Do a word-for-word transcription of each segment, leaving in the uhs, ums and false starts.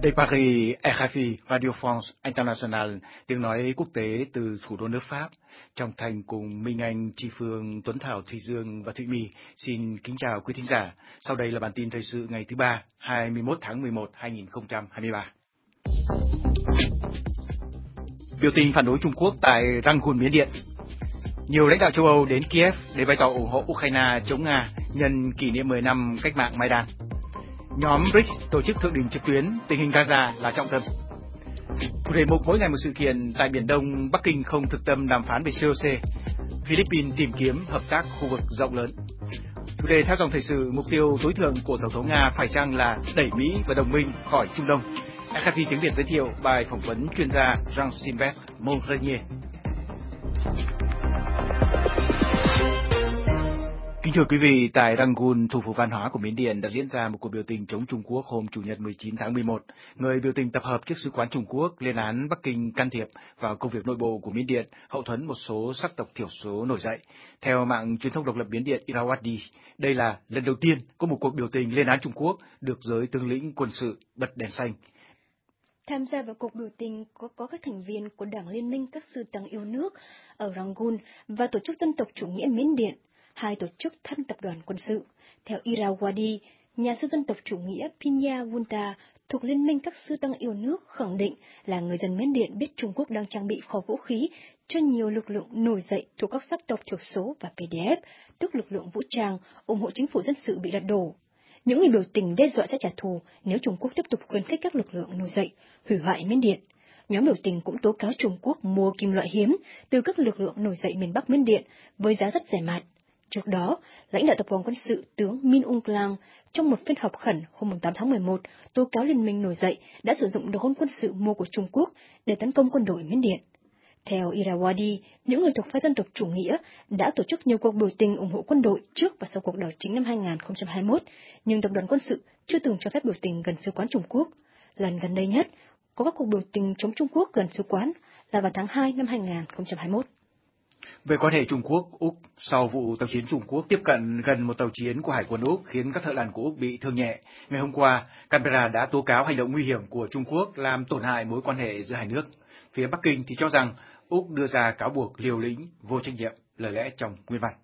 De Paris, R F I, Radio France International, tiếng nói quốc tế từ thủ đô nước Pháp. Trong thành cùng Minh Anh, Tri Phương, Tuấn Thảo, Thùy Dương và Thụy My xin kính chào quý thính giả. Sau đây là bản tin thời sự ngày thứ ba, hai mươi mốt tháng mười một năm hai nghìn không trăm hai mươi ba. Biểu tình phản đối Trung Quốc tại Rangoon, Miến Điện. Nhiều lãnh đạo châu Âu đến Kiev để bày tỏ ủng hộ Ukraine chống Nga nhân kỷ niệm mười năm cách mạng Maidan. Nhóm bê rê i xê tổ chức thượng đỉnh trực tuyến, tình hình Gaza là trọng tâm. Chủ đề mục mỗi ngày một sự kiện tại Biển Đông, Bắc Kinh không thực tâm đàm phán về xê o xê. Philippines tìm kiếm hợp tác khu vực rộng lớn. Chủ đề theo dòng thời sự, mục tiêu tối thượng của Tổng thống Nga phải chăng là đẩy Mỹ và đồng minh khỏi Trung Đông. R F I tiếng Việt giới thiệu bài phỏng vấn chuyên gia Jean-Sylvain Mongrenier. Kính thưa quý vị, tại Rangoon, thủ phủ văn hóa của Miến Điện đã diễn ra một cuộc biểu tình chống Trung Quốc hôm Chủ nhật mười chín tháng mười một. Người biểu tình tập hợp trước Sứ quán Trung Quốc lên án Bắc Kinh can thiệp vào công việc nội bộ của Miến Điện, hậu thuẫn một số sắc tộc thiểu số nổi dậy. Theo mạng truyền thông độc lập Miến Điện Irrawaddy, đây là lần đầu tiên có một cuộc biểu tình lên án Trung Quốc được giới tướng lĩnh quân sự bật đèn xanh. Tham gia vào cuộc biểu tình có, có các thành viên của Đảng Liên minh các sư tăng yêu nước ở Rangoon và Tổ chức Dân tộc Chủ nghĩa Miến Điện, hai tổ chức thân tập đoàn quân sự. Theo Irrawaddy, nhà sư dân tộc chủ nghĩa Pinya Wunta thuộc Liên minh các sư tăng yêu nước khẳng định là người dân Miến Điện biết Trung Quốc đang trang bị kho vũ khí cho nhiều lực lượng nổi dậy thuộc các sắc tộc thiểu số và pê đê ép, tức lực lượng vũ trang, ủng hộ chính phủ dân sự bị lật đổ. Những người biểu tình đe dọa sẽ trả thù nếu Trung Quốc tiếp tục khuyến khích các lực lượng nổi dậy, hủy hoại Miến Điện. Nhóm biểu tình cũng tố cáo Trung Quốc mua kim loại hiếm từ các lực lượng nổi dậy miền Bắc Miến Điện với giá rất rẻ mạt. Trước đó, lãnh đạo tập đoàn quân sự tướng Min Aung Hlaing trong một phiên họp khẩn hôm tám tháng mười một tố cáo liên minh nổi dậy đã sử dụng drone quân sự mua của Trung Quốc để tấn công quân đội Miến Điện. Theo Irrawaddy, những người thuộc phe dân tộc chủ nghĩa đã tổ chức nhiều cuộc biểu tình ủng hộ quân đội trước và sau cuộc đảo chính năm hai nghìn không trăm hai mươi mốt, nhưng tập đoàn quân sự chưa từng cho phép biểu tình gần sứ quán Trung Quốc. Lần gần đây nhất có các cuộc biểu tình chống Trung Quốc gần sứ quán là vào tháng hai năm hai nghìn không trăm hai mươi mốt. Về quan hệ Trung Quốc-Úc, sau vụ tàu chiến Trung Quốc tiếp cận gần một tàu chiến của Hải quân Úc khiến các thợ lặn của Úc bị thương nhẹ, ngày hôm qua, Canberra đã tố cáo hành động nguy hiểm của Trung Quốc làm tổn hại mối quan hệ giữa hai nước. Phía Bắc Kinh thì cho rằng Úc đưa ra cáo buộc liều lĩnh, vô trách nhiệm, lời lẽ trong nguyên văn.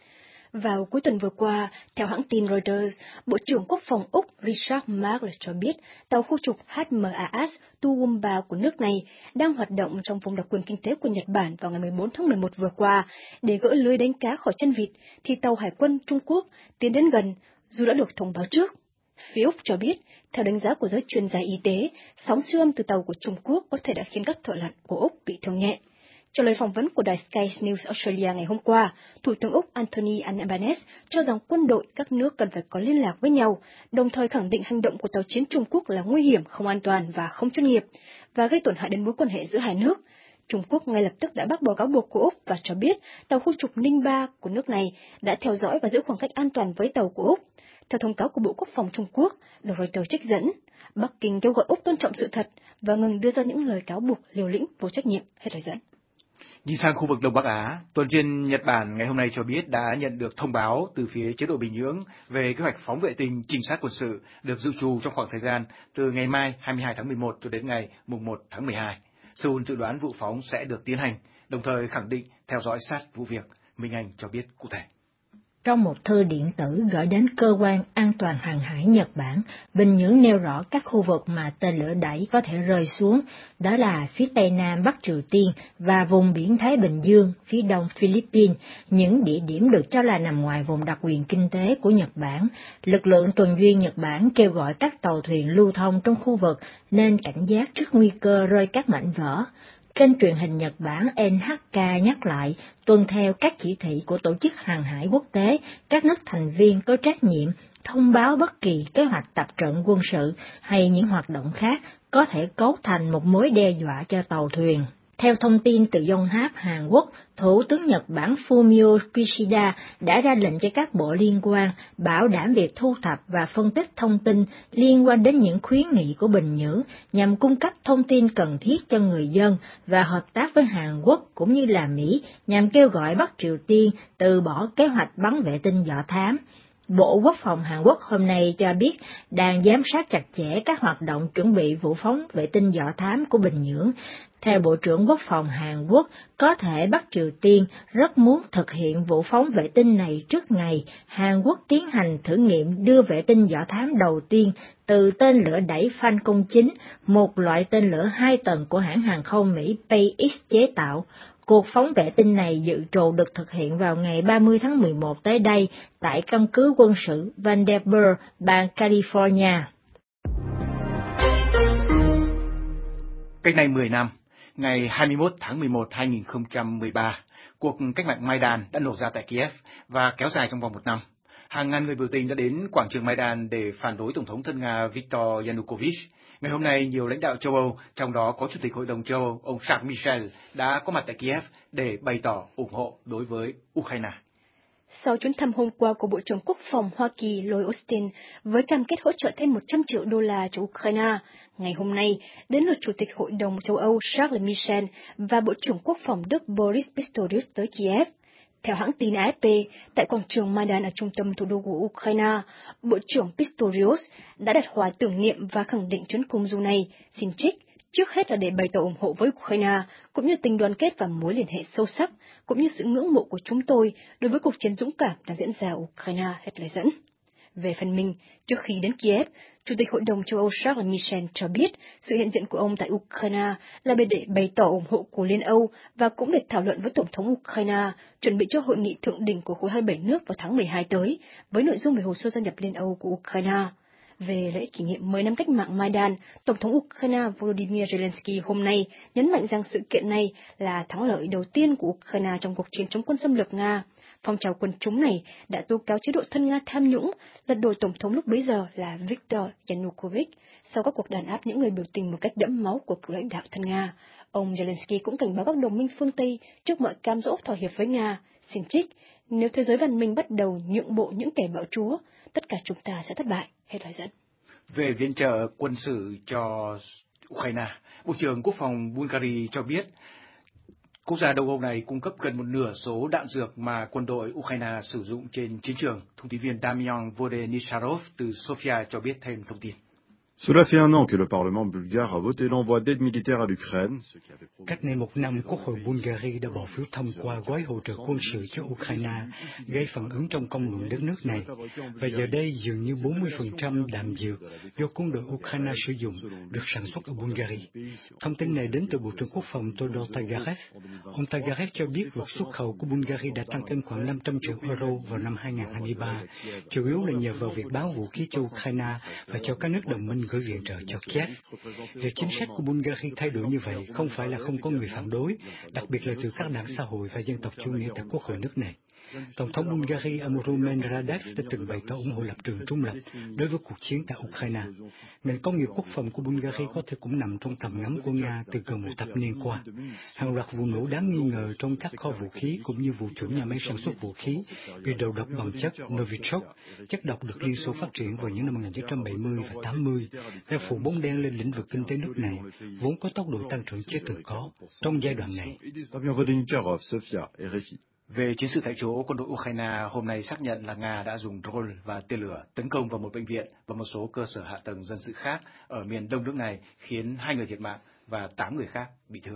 Vào cuối tuần vừa qua, theo hãng tin Reuters, Bộ trưởng Quốc phòng Úc Richard Marles cho biết tàu khu trục H M A S Toowoomba của nước này đang hoạt động trong vùng đặc quyền kinh tế của Nhật Bản vào ngày mười bốn tháng mười một vừa qua để gỡ lưới đánh cá khỏi chân vịt, thì tàu hải quân Trung Quốc tiến đến gần dù đã được thông báo trước. Phía Úc cho biết, theo đánh giá của giới chuyên gia y tế, sóng siêu âm từ tàu của Trung Quốc có thể đã khiến các thợ lặn của Úc bị thương nhẹ. Trả lời phỏng vấn của đài Sky News Australia ngày hôm qua, Thủ tướng Úc Anthony Albanese cho rằng quân đội các nước cần phải có liên lạc với nhau, đồng thời khẳng định hành động của tàu chiến Trung Quốc là nguy hiểm, không an toàn và không chuyên nghiệp, và gây tổn hại đến mối quan hệ giữa hai nước. Trung Quốc ngay lập tức đã bác bỏ cáo buộc của Úc và cho biết tàu khu trục Ninh Ba của nước này đã theo dõi và giữ khoảng cách an toàn với tàu của Úc. Theo thông cáo của Bộ Quốc phòng Trung Quốc, được Reuters trích dẫn, Bắc Kinh kêu gọi Úc tôn trọng sự thật và ngừng đưa ra những lời cáo buộc liều lĩnh, vô trách nhiệm, hết lời dẫn. Nhìn sang khu vực Đông Bắc Á, tuần trên Nhật Bản ngày hôm nay cho biết đã nhận được thông báo từ phía chế độ Bình Nhưỡng về kế hoạch phóng vệ tinh trinh sát quân sự được dự trù trong khoảng thời gian từ ngày mai hai mươi hai tháng mười một cho đến ngày mùng một tháng mười hai. Seoul dự đoán vụ phóng sẽ được tiến hành, đồng thời khẳng định theo dõi sát vụ việc. Minh Anh cho biết cụ thể. Trong một thư điện tử gửi đến Cơ quan An toàn Hàng hải Nhật Bản, Bình Nhưỡng nêu rõ các khu vực mà tên lửa đẩy có thể rơi xuống, đó là phía Tây Nam Bắc Triều Tiên và vùng biển Thái Bình Dương, phía Đông Philippines, những địa điểm được cho là nằm ngoài vùng đặc quyền kinh tế của Nhật Bản. Lực lượng tuần duyên Nhật Bản kêu gọi các tàu thuyền lưu thông trong khu vực nên cảnh giác trước nguy cơ rơi các mảnh vỡ. Kênh truyền hình Nhật Bản N H K nhắc lại, tuân theo các chỉ thị của Tổ chức Hàng hải Quốc tế, các nước thành viên có trách nhiệm thông báo bất kỳ kế hoạch tập trận quân sự hay những hoạt động khác có thể cấu thành một mối đe dọa cho tàu thuyền. Theo thông tin từ Yonhap, Hàn Quốc, Thủ tướng Nhật Bản Fumio Kishida đã ra lệnh cho các bộ liên quan bảo đảm việc thu thập và phân tích thông tin liên quan đến những khuyến nghị của Bình Nhưỡng nhằm cung cấp thông tin cần thiết cho người dân và hợp tác với Hàn Quốc cũng như là Mỹ nhằm kêu gọi Bắc Triều Tiên từ bỏ kế hoạch bắn vệ tinh do thám. Bộ Quốc phòng Hàn Quốc hôm nay cho biết đang giám sát chặt chẽ các hoạt động chuẩn bị vụ phóng vệ tinh do thám của Bình Nhưỡng. Theo Bộ trưởng Quốc phòng Hàn Quốc, có thể Bắc Triều Tiên rất muốn thực hiện vụ phóng vệ tinh này trước ngày Hàn Quốc tiến hành thử nghiệm đưa vệ tinh do thám đầu tiên từ tên lửa đẩy Falcon chín, một loại tên lửa hai tầng của hãng hàng không Mỹ SpaceX chế tạo. Cuộc phóng vệ tinh này dự trù được thực hiện vào ngày ba mươi tháng mười một tới đây tại căn cứ quân sự Vandenberg, bang California. Cách này mười năm, ngày hai mươi mốt tháng mười một năm hai nghìn không trăm mười ba, cuộc cách mạng Maidan đã nổ ra tại Kiev và kéo dài trong vòng một năm. Hàng ngàn người biểu tình đã đến quảng trường Maidan để phản đối Tổng thống thân Nga Viktor Yanukovych. Ngày hôm nay, nhiều lãnh đạo châu Âu, trong đó có Chủ tịch Hội đồng châu Âu, ông Charles Michel, đã có mặt tại Kiev để bày tỏ ủng hộ đối với Ukraine. Sau chuyến thăm hôm qua của Bộ trưởng Quốc phòng Hoa Kỳ Lloyd Austin với cam kết hỗ trợ thêm một trăm triệu đô la cho Ukraine, ngày hôm nay, đến lượt Chủ tịch Hội đồng châu Âu Charles Michel và Bộ trưởng Quốc phòng Đức Boris Pistorius tới Kiev. Theo hãng tin a ép pê, tại quảng trường Maidan ở trung tâm thủ đô của Ukraine, Bộ trưởng Pistorius đã đặt hoa tưởng niệm và khẳng định chuyến công du này, xin trích, trước hết là để bày tỏ ủng hộ với Ukraine, cũng như tình đoàn kết và mối liên hệ sâu sắc, cũng như sự ngưỡng mộ của chúng tôi đối với cuộc chiến dũng cảm đang diễn ra ở Ukraine, hết lời dẫn. Về phần mình, trước khi đến Kiev, Chủ tịch Hội đồng châu Âu Charles Michel cho biết sự hiện diện của ông tại Ukraine là để bày tỏ ủng hộ của Liên Âu và cũng để thảo luận với Tổng thống Ukraine chuẩn bị cho hội nghị thượng đỉnh của khối hai mươi bảy nước vào tháng mười hai tới, với nội dung về hồ sơ gia nhập Liên Âu của Ukraine. Về lễ kỷ niệm mười năm cách mạng Maidan, Tổng thống Ukraine Volodymyr Zelensky hôm nay nhấn mạnh rằng sự kiện này là thắng lợi đầu tiên của Ukraine trong cuộc chiến chống quân xâm lược Nga. Phong trào quần chúng này đã tố cáo chế độ thân Nga tham nhũng, lật đổ tổng thống lúc bấy giờ là Viktor Yanukovych sau các cuộc đàn áp những người biểu tình một cách đẫm máu của cựu lãnh đạo thân Nga. Ông Zelensky cũng cảnh báo các đồng minh phương Tây trước mọi cam dỗ thỏa hiệp với Nga. Xin trích, nếu thế giới văn minh bắt đầu nhượng bộ những kẻ bạo chúa, tất cả chúng ta sẽ thất bại. Hết lời dẫn. Về viện trợ quân sự cho Ukraine, Bộ trưởng Quốc phòng Bulgaria cho biết quốc gia Đông Âu này cung cấp gần một nửa số đạn dược mà quân đội Ukraine sử dụng trên chiến trường. Thông tin viên Damian Vodenicharov từ Sofia cho biết thêm thông tin. Cela fait un an que le Parlement bulgare a voté l'envoi d'aide militaire à l'Ukraine. Cách đây một năm, Quốc hội Bulgaria đã bỏ phiếu thông qua gói hỗ trợ quân sự cho Ukraine, gây phản ứng trong công luận đất nước này. Và giờ đây, dường như bốn mươi phần trăm đạn dược do quân đội Ukraine sử dụng được sản xuất ở Bulgaria. Thông tin này đến từ Bộ trưởng Quốc phòng Todor Tagarev. Ông Tagarev cho việc luật xuất khẩu của Bulgaria đã tăng thêm khoảng năm trăm triệu euro vào năm hai nghìn không trăm hai mươi ba, chủ yếu là nhờ vào việc bán vũ khí cho Ukraine và cho các nước đồng minh gửi viện trợ cho Kiev. Việc chính sách của Bulgaria thay đổi như vậy không phải là không có người phản đối, đặc biệt là từ các đảng xã hội và dân tộc chủ nghĩa tại quốc hội nước này. Tổng thống Bulgaria ông Rumen Radev đã từng bày tỏ ủng hộ lập trường trung lập đối với cuộc chiến tại Ukraine. Ngành công nghiệp quốc phòng của Bulgaria có thể cũng nằm trong tầm ngắm của Nga từ gần một thập niên qua. Hàng loạt vụ nổ đáng nghi ngờ trong các kho vũ khí cũng như vụ chủ nhà máy sản xuất vũ khí bị đầu độc bằng chất Novichok, chất độc được Liên Xô phát triển vào những năm một nghìn chín trăm bảy mươi và tám mươi, đã phủ bóng đen lên lĩnh vực kinh tế nước này, vốn có tốc độ tăng trưởng chưa từng có trong giai đoạn này. Về chiến sự tại chỗ, quân đội Ukraine hôm nay xác nhận là Nga đã dùng drone và tên lửa tấn công vào một bệnh viện và một số cơ sở hạ tầng dân sự khác ở miền đông nước này, khiến hai người thiệt mạng và tám người khác bị thương.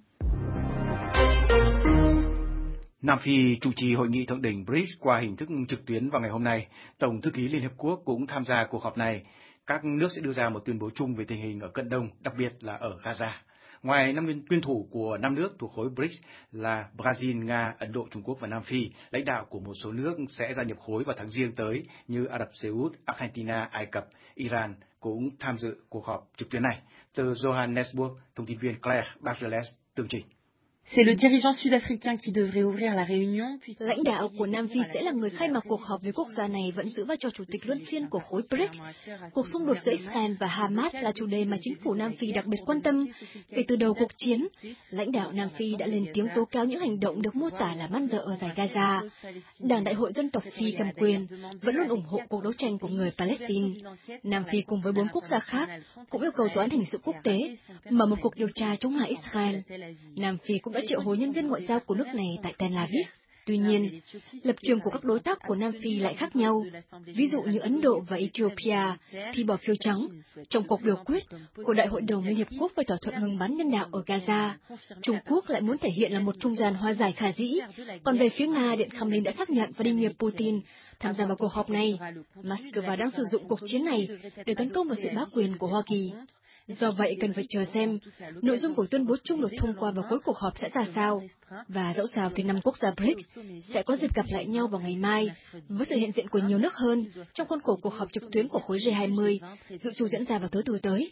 Nam Phi chủ trì hội nghị thượng đỉnh bê rê i xê qua hình thức trực tuyến vào ngày hôm nay. Tổng thư ký Liên Hợp Quốc cũng tham gia cuộc họp này. Các nước sẽ đưa ra một tuyên bố chung về tình hình ở Cận Đông, đặc biệt là ở Gaza. Ngoài năm tuyên thủ của năm nước thuộc khối bê rê i xê là Brazil, Nga, Ấn Độ, Trung Quốc và Nam Phi, lãnh đạo của một số nước sẽ gia nhập khối vào tháng Giêng tới như Ả Rập Xê Út, Argentina, Ai Cập, Iran cũng tham dự cuộc họp trực tuyến này. Từ Johannesburg, thông tin viên Claire Bargeles tường trình. C'est le dirigeant sud-africain qui devrait ouvrir la réunion. Lãnh đạo của Nam Phi sẽ là người khai mạc cuộc họp với quốc gia này vẫn giữ vai trò chủ tịch luân phiên của khối bê rê i xê. Cuộc xung đột giữa Israel và Hamas là chủ đề mà chính phủ Nam Phi đặc biệt quan tâm. Kể từ đầu cuộc chiến, lãnh đạo Nam Phi đã lên tiếng tố cáo những hành động được mô tả là man dợ ở dải Gaza. Đảng Đại hội dân tộc Phi cầm quyền vẫn luôn ủng hộ cuộc đấu tranh của người Palestine. Nam Phi cùng với bốn quốc gia khác cũng yêu cầu tòa án hình sự quốc tế mở một cuộc điều tra chống lại Israel. Nam Phi cũng đã triệu hồi nhân viên ngoại giao của nước này tại Tel Aviv. Tuy nhiên, lập trường của các đối tác của Nam Phi lại khác nhau. Ví dụ như Ấn Độ và Ethiopia thì bỏ phiếu trắng trong cuộc biểu quyết của Đại hội đồng Liên Hiệp Quốc về thỏa thuận ngừng bắn nhân đạo ở Gaza. Trung Quốc lại muốn thể hiện là một trung gian hòa giải khả dĩ. Còn về phía Nga, Điện Kremlin đã xác nhận Vladimir Putin tham gia vào cuộc họp này. Moscow đang sử dụng cuộc chiến này để tấn công vào sự bá quyền của Hoa Kỳ. Do vậy, cần phải chờ xem nội dung của tuyên bố chung được thông qua vào cuối cuộc họp sẽ ra sao. Và dẫu sao thì năm quốc gia bê rê i xê sẽ có dịp gặp lại nhau vào ngày mai, với sự hiện diện của nhiều nước hơn trong khuôn khổ cuộc họp trực tuyến của khối G hai mươi, dự trù diễn ra vào thứ Tư tới.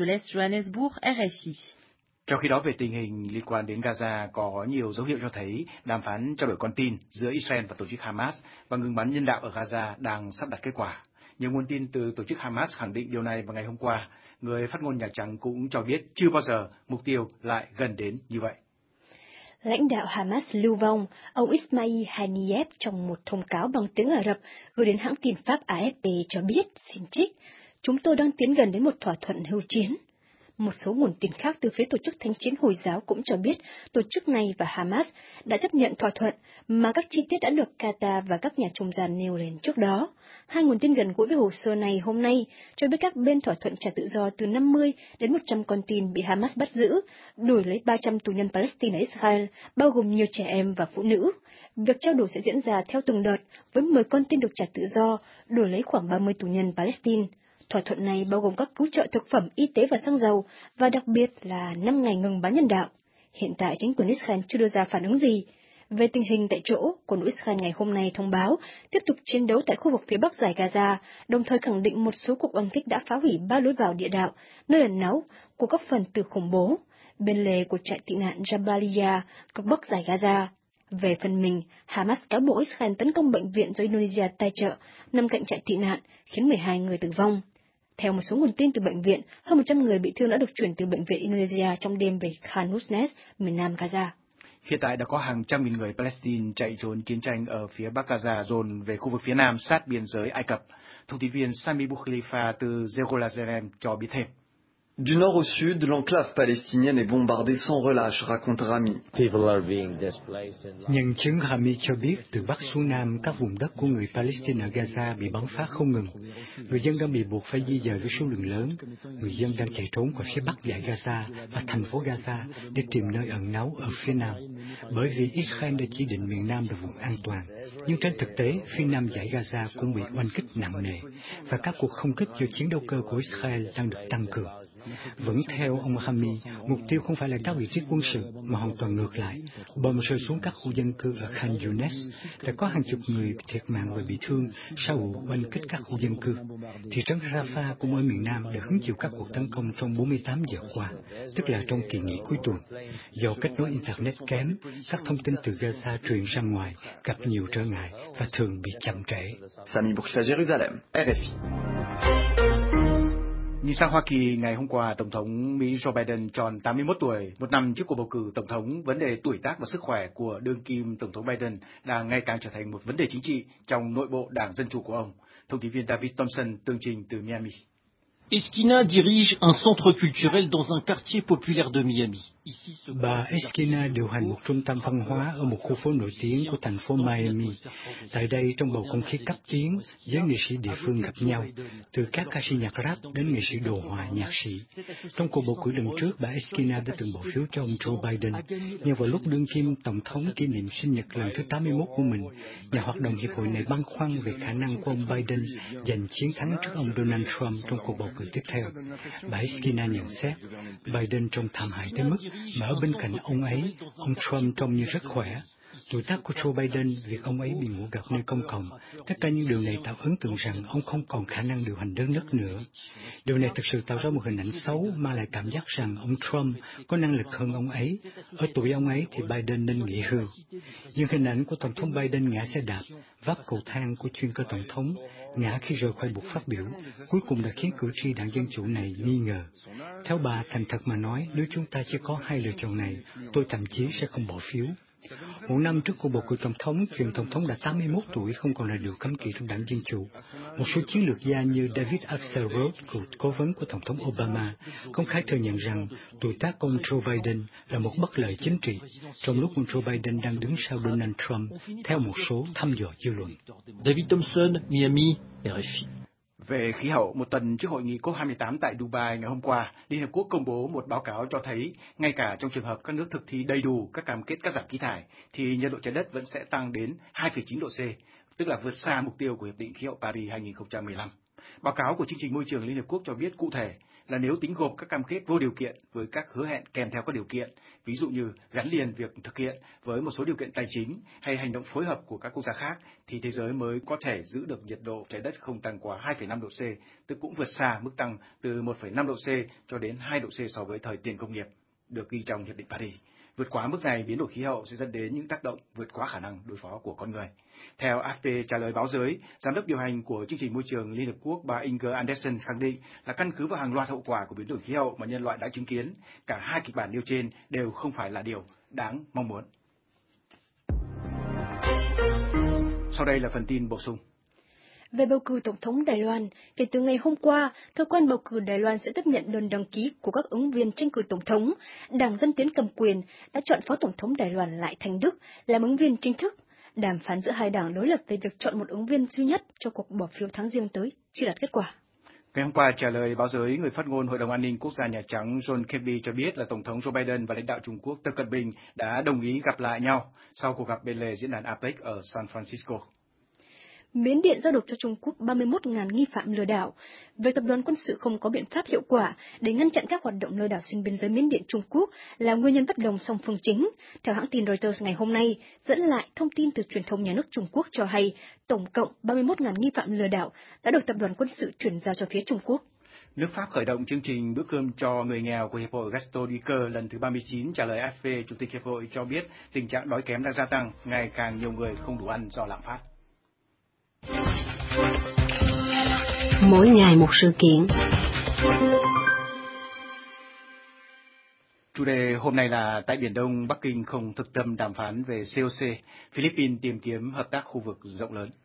Trong khi đó, về tình hình liên quan đến Gaza, có nhiều dấu hiệu cho thấy đàm phán trao đổi con tin giữa Israel và tổ chức Hamas và ngừng bắn nhân đạo ở Gaza đang sắp đặt kết quả. Nhiều nguồn tin từ tổ chức Hamas khẳng định điều này vào ngày hôm qua. Người phát ngôn Nhà Trắng cũng cho biết chưa bao giờ mục tiêu lại gần đến như vậy. Lãnh đạo Hamas lưu vong, ông Ismail Haniyeh trong một thông cáo bằng tiếng Ả Rập gửi đến hãng tin Pháp A F P cho biết, xin trích, chúng tôi đang tiến gần đến một thỏa thuận hưu chiến. Một số nguồn tin khác từ phía tổ chức Thánh chiến Hồi giáo cũng cho biết tổ chức này và Hamas đã chấp nhận thỏa thuận mà các chi tiết đã được Qatar và các nhà trung gian nêu lên trước đó. Hai nguồn tin gần gũi với hồ sơ này hôm nay cho biết các bên thỏa thuận trả tự do từ năm mươi đến một trăm con tin bị Hamas bắt giữ, đổi lấy ba trăm tù nhân Palestine ở Israel, bao gồm nhiều trẻ em và phụ nữ. Việc trao đổi sẽ diễn ra theo từng đợt, với mười con tin được trả tự do, đổi lấy khoảng ba mươi tù nhân Palestine. Thỏa thuận này bao gồm các cứu trợ thực phẩm, y tế và xăng dầu, và đặc biệt là năm ngày ngừng bắn nhân đạo. Hiện tại, chính quyền Israel chưa đưa ra phản ứng gì. Về tình hình tại chỗ, quân đội Israel ngày hôm nay thông báo tiếp tục chiến đấu tại khu vực phía bắc dải Gaza, đồng thời khẳng định một số cuộc oanh kích đã phá hủy ba lối vào địa đạo, nơi ẩn náu của các phần tử khủng bố, bên lề của trại tị nạn Jabalia, cực bắc dải Gaza. Về phần mình, Hamas cáo buộc Israel tấn công bệnh viện do Indonesia tài trợ nằm cạnh trại tị nạn, khiến mười hai người tử vong. Theo một số nguồn tin từ bệnh viện, hơn một trăm người bị thương đã được chuyển từ bệnh viện Indonesia trong đêm về Khan Younis, miền nam Gaza. Hiện tại đã có hàng trăm nghìn người Palestine chạy trốn chiến tranh ở phía bắc Gaza dồn về khu vực phía nam sát biên giới Ai Cập. Thông tin viên Sami Boukhalifa từ Jerusalem cho biết thêm. Du nord au sud, l'enclave palestinienne est bombardée sans relâche, raconte Rami. Nhân chứng Rami cho biết từ Bắc xuống Nam, các vùng đất của người Palestine ở Gaza bị bắn phá không ngừng. Người dân đang bị buộc phải di dời với số lượng lớn. Người dân đang chạy trốn khỏi phía Bắc dải Gaza và thành phố Gaza để tìm nơi ẩn náu ở phía Nam. Bởi vì Israel đã chỉ định miền Nam là vùng an toàn. Nhưng trên thực tế, phía Nam dải Gaza cũng bị oanh kích nặng nề, và các cuộc không kích do chiến đấu cơ của Israel đang được tăng cường. Vẫn theo ông Rami, mục tiêu không phải là các vị trí quân sự, mà hoàn toàn ngược lại. Bom rơi xuống các khu dân cư ở Khan Younis, đã có hàng chục người thiệt mạng và bị thương sau vụ oanh kích các khu dân cư. Thị trấn Rafah cũng ở miền Nam đã hứng chịu các cuộc tấn công trong bốn mươi tám giờ qua, tức là trong kỳ nghỉ cuối tuần. Do kết nối Internet kém, các thông tin từ Gaza truyền ra ngoài gặp nhiều trở ngại và thường bị chậm trễ. Sami Boukhalifa, Jérusalem, R F I. Nhìn sang Hoa Kỳ, ngày hôm qua, Tổng thống Mỹ Joe Biden tròn tám mươi mốt tuổi, một năm trước cuộc bầu cử Tổng thống. Vấn đề tuổi tác và sức khỏe của đương kim Tổng thống Biden đang ngày càng trở thành một vấn đề chính trị trong nội bộ Đảng Dân Chủ của ông. Thông tin viên David Thompson tường trình từ Miami. Eskina dirige un centre culturel dans un quartier populaire de Miami. Bà Eskina điều hành một trung tâm văn hóa ở một khu phố nổi tiếng của thành phố Miami. Tại đây, trong bầu không khí cấp tiến, giới nghệ sĩ địa phương gặp nhau, từ các ca sĩ nhạc rap đến nghệ sĩ đồ họa, nhạc sĩ. Trong cuộc bầu cử lần trước, bà Eskina đã từng bỏ phiếu cho ông Joe Biden, nhưng vào lúc đương kim Tổng thống kỷ niệm sinh nhật lần thứ tám mươi mốt của mình, nhà hoạt động hiệp hội này băn khoăn về khả năng của ông Biden giành chiến thắng trước ông Donald Trump trong cuộc bầu cử tiếp theo. Bà Eskina nhận xét, Biden trông thảm hại tới mức mà ở bên cạnh ông ấy, ông Trump trông như rất khỏe. Tuổi tác của Joe Biden, việc ông ấy bị ngủ gật nơi công cộng, tất cả những điều này tạo ấn tượng rằng ông không còn khả năng điều hành đất nước nữa. Điều này thực sự tạo ra một hình ảnh xấu, mà lại cảm giác rằng ông Trump có năng lực hơn ông ấy. Ở tuổi ông ấy thì Biden nên nghỉ hưu. Nhưng hình ảnh của Tổng thống Biden ngã xe đạp, vác cầu thang của chuyên cơ Tổng thống, ngã khi rời khỏi buộc phát biểu, cuối cùng đã khiến cử tri Đảng Dân Chủ này nghi ngờ. Theo bà, thành thật mà nói, nếu chúng ta chỉ có hai lựa chọn này, tôi thậm chí sẽ không bỏ phiếu. Một năm trước cuộc bầu cử tổng thống, quyền tổng thống đã tám mươi mốt tuổi không còn là điều cấm kỵ trong đảng Dân Chủ. Một số chiến lược gia như David Axelrod, cựu cố vấn của Tổng thống Obama, công khai thừa nhận rằng tuổi tác ông Joe Biden là một bất lợi chính trị, trong lúc ông Joe Biden đang đứng sau Donald Trump, theo một số thăm dò dư luận. David Thompson, Miami, R F I. Về khí hậu, một tuần trước hội nghị cốp hai mươi tám tại Dubai ngày hôm qua, Liên Hợp Quốc công bố một báo cáo cho thấy, ngay cả trong trường hợp các nước thực thi đầy đủ các cam kết cắt giảm khí thải, thì nhiệt độ trái đất vẫn sẽ tăng đến hai phẩy chín độ C, tức là vượt xa mục tiêu của Hiệp định Khí hậu Paris hai nghìn không trăm mười lăm. Báo cáo của chương trình môi trường Liên Hợp Quốc cho biết cụ thể là nếu tính gộp các cam kết vô điều kiện với các hứa hẹn kèm theo các điều kiện, ví dụ như gắn liền việc thực hiện với một số điều kiện tài chính hay hành động phối hợp của các quốc gia khác, thì thế giới mới có thể giữ được nhiệt độ trái đất không tăng quá hai phẩy năm độ C, tức cũng vượt xa mức tăng từ một phẩy năm độ C cho đến hai độ C so với thời tiền công nghiệp, được ghi trong Hiệp định Paris. Vượt quá mức này, biến đổi khí hậu sẽ dẫn đến những tác động vượt quá khả năng đối phó của con người. Theo a ép pê trả lời báo giới, Giám đốc điều hành của chương trình môi trường Liên Hợp Quốc bà Inger Andersen khẳng định là căn cứ vào hàng loạt hậu quả của biến đổi khí hậu mà nhân loại đã chứng kiến, cả hai kịch bản nêu trên đều không phải là điều đáng mong muốn. Sau đây là phần tin bổ sung. Về bầu cử tổng thống Đài Loan, kể từ ngày hôm qua, cơ quan bầu cử Đài Loan sẽ tiếp nhận đơn đăng ký của các ứng viên tranh cử tổng thống. Đảng Dân Tiến cầm quyền đã chọn Phó Tổng thống Đài Loan Lại Thành Đức làm ứng viên chính thức. Đàm phán giữa hai đảng đối lập về việc chọn một ứng viên duy nhất cho cuộc bỏ phiếu tháng Giêng tới chưa đạt kết quả. Ngày hôm qua, trả lời báo giới, người phát ngôn Hội đồng An ninh Quốc gia Nhà Trắng John Kirby cho biết là Tổng thống Joe Biden và lãnh đạo Trung Quốc Tập Cận Bình đã đồng ý gặp lại nhau sau cuộc gặp bên lề diễn đàn a pếch ở San Francisco. Miến Điện giao nộp cho Trung Quốc ba mươi mốt nghìn nghi phạm lừa đảo. Việc tập đoàn quân sự không có biện pháp hiệu quả để ngăn chặn các hoạt động lừa đảo xuyên biên giới Miến Điện Trung Quốc là nguyên nhân bất đồng song phương chính. Theo hãng tin Reuters ngày hôm nay, dẫn lại thông tin từ truyền thông nhà nước Trung Quốc cho hay, tổng cộng ba mươi mốt nghìn nghi phạm lừa đảo đã được tập đoàn quân sự chuyển giao cho phía Trung Quốc. Nước Pháp khởi động chương trình bữa cơm cho người nghèo của Hiệp hội Gaston Dicker lần thứ ba mươi chín. Trả lời a ép pê, Chủ tịch Hiệp hội cho biết tình trạng đói kém đang gia tăng, ngày càng nhiều người không đủ ăn do lạm phát. Mỗi ngày một sự kiện. Chủ đề hôm nay là tại Biển Đông, Bắc Kinh không thực tâm đàm phán về xê o xê, Philippines tìm kiếm hợp tác khu vực rộng lớn.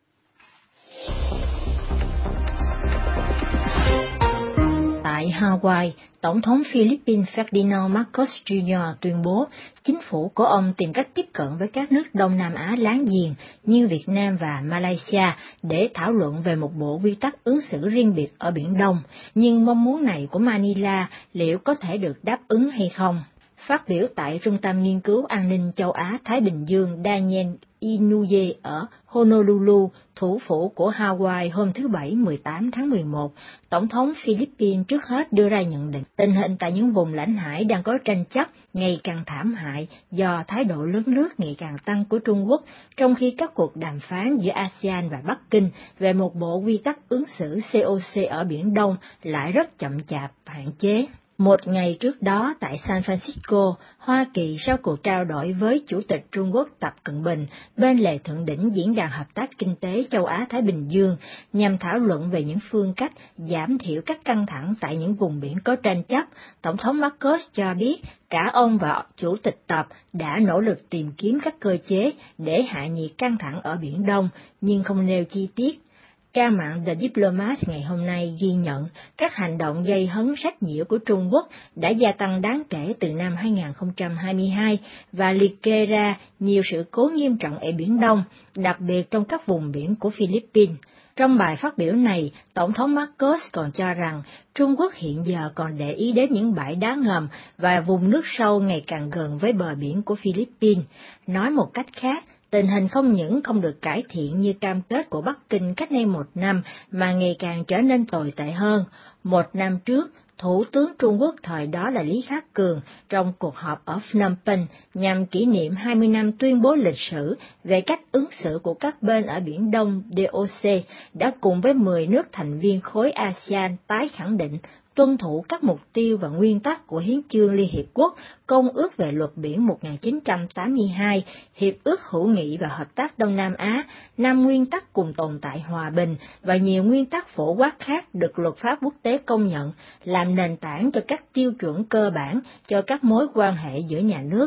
Tại Hawaii, Tổng thống Philippines Ferdinand Marcos Junior tuyên bố chính phủ của ông tìm cách tiếp cận với các nước Đông Nam Á láng giềng như Việt Nam và Malaysia để thảo luận về một bộ quy tắc ứng xử riêng biệt ở Biển Đông, nhưng mong muốn này của Manila liệu có thể được đáp ứng hay không? Phát biểu tại Trung tâm Nghiên cứu An ninh Châu Á-Thái Bình Dương Daniel Inouye ở Honolulu, thủ phủ của Hawaii hôm thứ Bảy mười tám tháng mười một, Tổng thống Philippines trước hết đưa ra nhận định tình hình tại những vùng lãnh hải đang có tranh chấp ngày càng thảm hại do thái độ lớn nước ngày càng tăng của Trung Quốc, trong khi các cuộc đàm phán giữa a sê an và Bắc Kinh về một bộ quy tắc ứng xử xê o xê ở Biển Đông lại rất chậm chạp, hạn chế. Một ngày trước đó tại San Francisco, Hoa Kỳ sau cuộc trao đổi với Chủ tịch Trung Quốc Tập Cận Bình bên lề thượng đỉnh Diễn đàn Hợp tác Kinh tế Châu Á-Thái Bình Dương nhằm thảo luận về những phương cách giảm thiểu các căng thẳng tại những vùng biển có tranh chấp, Tổng thống Marcos cho biết cả ông và Chủ tịch Tập đã nỗ lực tìm kiếm các cơ chế để hạ nhiệt căng thẳng ở Biển Đông, nhưng không nêu chi tiết. Trang mạng The Diplomat ngày hôm nay ghi nhận các hành động gây hấn sách nhiễu của Trung Quốc đã gia tăng đáng kể từ năm hai nghìn không trăm hai mươi hai và liệt kê ra nhiều sự cố nghiêm trọng ở Biển Đông, đặc biệt trong các vùng biển của Philippines. Trong bài phát biểu này, Tổng thống Marcos còn cho rằng Trung Quốc hiện giờ còn để ý đến những bãi đá ngầm và vùng nước sâu ngày càng gần với bờ biển của Philippines. Nói một cách khác, tình hình không những không được cải thiện như cam kết của Bắc Kinh cách đây một năm, mà ngày càng trở nên tồi tệ hơn. Một năm trước, Thủ tướng Trung Quốc thời đó là Lý Khắc Cường trong cuộc họp ở Phnom Penh nhằm kỷ niệm hai mươi năm tuyên bố lịch sử về cách ứng xử của các bên ở Biển Đông đê o xê đã cùng với mười nước thành viên khối a sê an tái khẳng định tuân thủ các mục tiêu và nguyên tắc của Hiến chương Liên Hiệp Quốc, Công ước về luật biển một nghìn chín trăm tám mươi hai, Hiệp ước hữu nghị và hợp tác Đông Nam Á, năm nguyên tắc cùng tồn tại hòa bình và nhiều nguyên tắc phổ quát khác được luật pháp quốc tế công nhận, làm nền tảng cho các tiêu chuẩn cơ bản cho các mối quan hệ giữa nhà nước.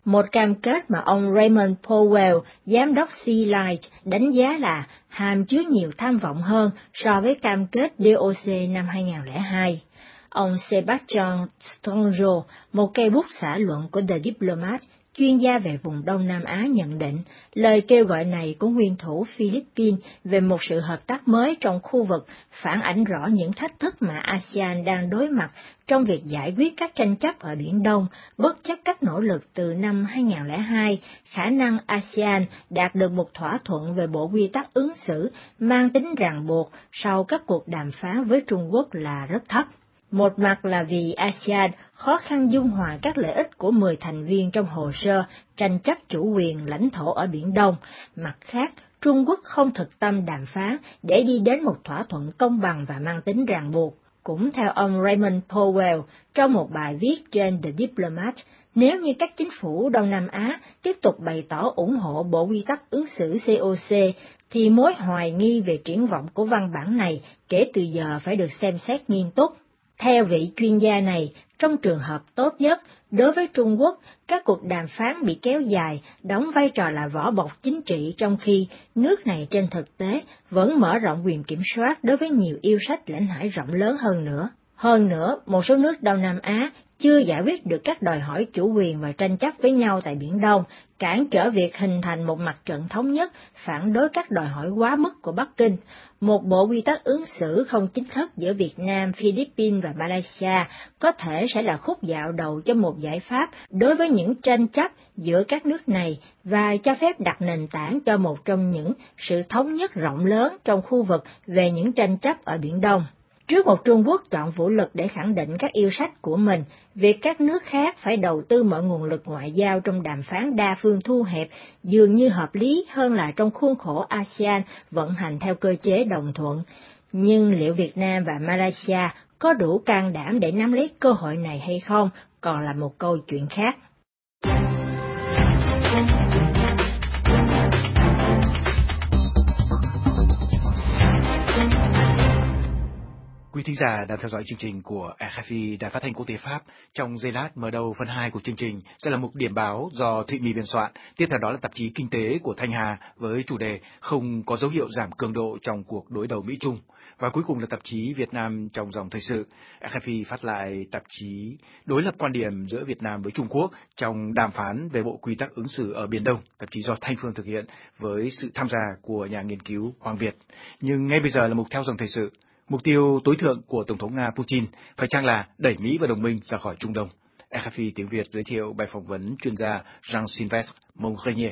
một cam kết mà ông Raymond Powell, giám đốc Sea Light, đánh giá là hàm chứa nhiều tham vọng hơn so với cam kết đê ô xê năm hai nghìn không trăm lẻ hai. Ông Sebastian Stonjo, một cây bút xã luận của The Diplomat, chuyên gia về vùng Đông Nam Á nhận định, lời kêu gọi này của nguyên thủ Philippines về một sự hợp tác mới trong khu vực phản ảnh rõ những thách thức mà a sê an đang đối mặt trong việc giải quyết các tranh chấp ở Biển Đông, bất chấp các nỗ lực từ năm hai nghìn không trăm lẻ hai, khả năng a sê an đạt được một thỏa thuận về bộ quy tắc ứng xử mang tính ràng buộc sau các cuộc đàm phán với Trung Quốc là rất thấp. Một mặt là vì a sê an khó khăn dung hòa các lợi ích của mười thành viên trong hồ sơ tranh chấp chủ quyền lãnh thổ ở Biển Đông, mặt khác, Trung Quốc không thực tâm đàm phán để đi đến một thỏa thuận công bằng và mang tính ràng buộc. Cũng theo ông Raymond Powell, trong một bài viết trên The Diplomat, nếu như các chính phủ Đông Nam Á tiếp tục bày tỏ ủng hộ bộ quy tắc ứng xử xê o xê, thì mối hoài nghi về triển vọng của văn bản này kể từ giờ phải được xem xét nghiêm túc. Theo vị chuyên gia này, trong trường hợp tốt nhất, đối với Trung Quốc, các cuộc đàm phán bị kéo dài đóng vai trò là vỏ bọc chính trị, trong khi nước này trên thực tế vẫn mở rộng quyền kiểm soát đối với nhiều yêu sách lãnh hải rộng lớn hơn nữa. Hơn nữa, một số nước Đông Nam Á chưa giải quyết được các đòi hỏi chủ quyền và tranh chấp với nhau tại Biển Đông, cản trở việc hình thành một mặt trận thống nhất phản đối các đòi hỏi quá mức của Bắc Kinh. Một bộ quy tắc ứng xử không chính thức giữa Việt Nam, Philippines và Malaysia có thể sẽ là khúc dạo đầu cho một giải pháp đối với những tranh chấp giữa các nước này và cho phép đặt nền tảng cho một trong những sự thống nhất rộng lớn trong khu vực về những tranh chấp ở Biển Đông. Trước một Trung Quốc chọn vũ lực để khẳng định các yêu sách của mình, việc các nước khác phải đầu tư mọi nguồn lực ngoại giao trong đàm phán đa phương thu hẹp dường như hợp lý hơn là trong khuôn khổ a sê an vận hành theo cơ chế đồng thuận. Nhưng liệu Việt Nam và Malaysia có đủ can đảm để nắm lấy cơ hội này hay không còn là một câu chuyện khác. Quý thính giả đang theo dõi chương trình của rờ ép i Đài Phát thanh Quốc tế Pháp. Trong giây lát mở đầu phần hai của chương trình sẽ là mục điểm báo do Thụy My biên soạn. Tiếp theo đó là tạp chí Kinh tế của Thanh Hà với chủ đề không có dấu hiệu giảm cường độ trong cuộc đối đầu Mỹ-Trung. Và cuối cùng là tạp chí Việt Nam trong dòng thời sự. rờ ép i phát lại tạp chí đối lập quan điểm giữa Việt Nam với Trung Quốc trong đàm phán về bộ quy tắc ứng xử ở Biển Đông, tạp chí do Thanh Phương thực hiện với sự tham gia của nhà nghiên cứu Hoàng Việt. Nhưng ngay bây giờ là mục theo dòng thời sự. Mục tiêu tối thượng của Tổng thống Nga Putin phải chăng là đẩy Mỹ và đồng minh ra khỏi Trung Đông? rờ ép i tiếng Việt giới thiệu bài phỏng vấn chuyên gia Jean-Sylvestre Mongrenier.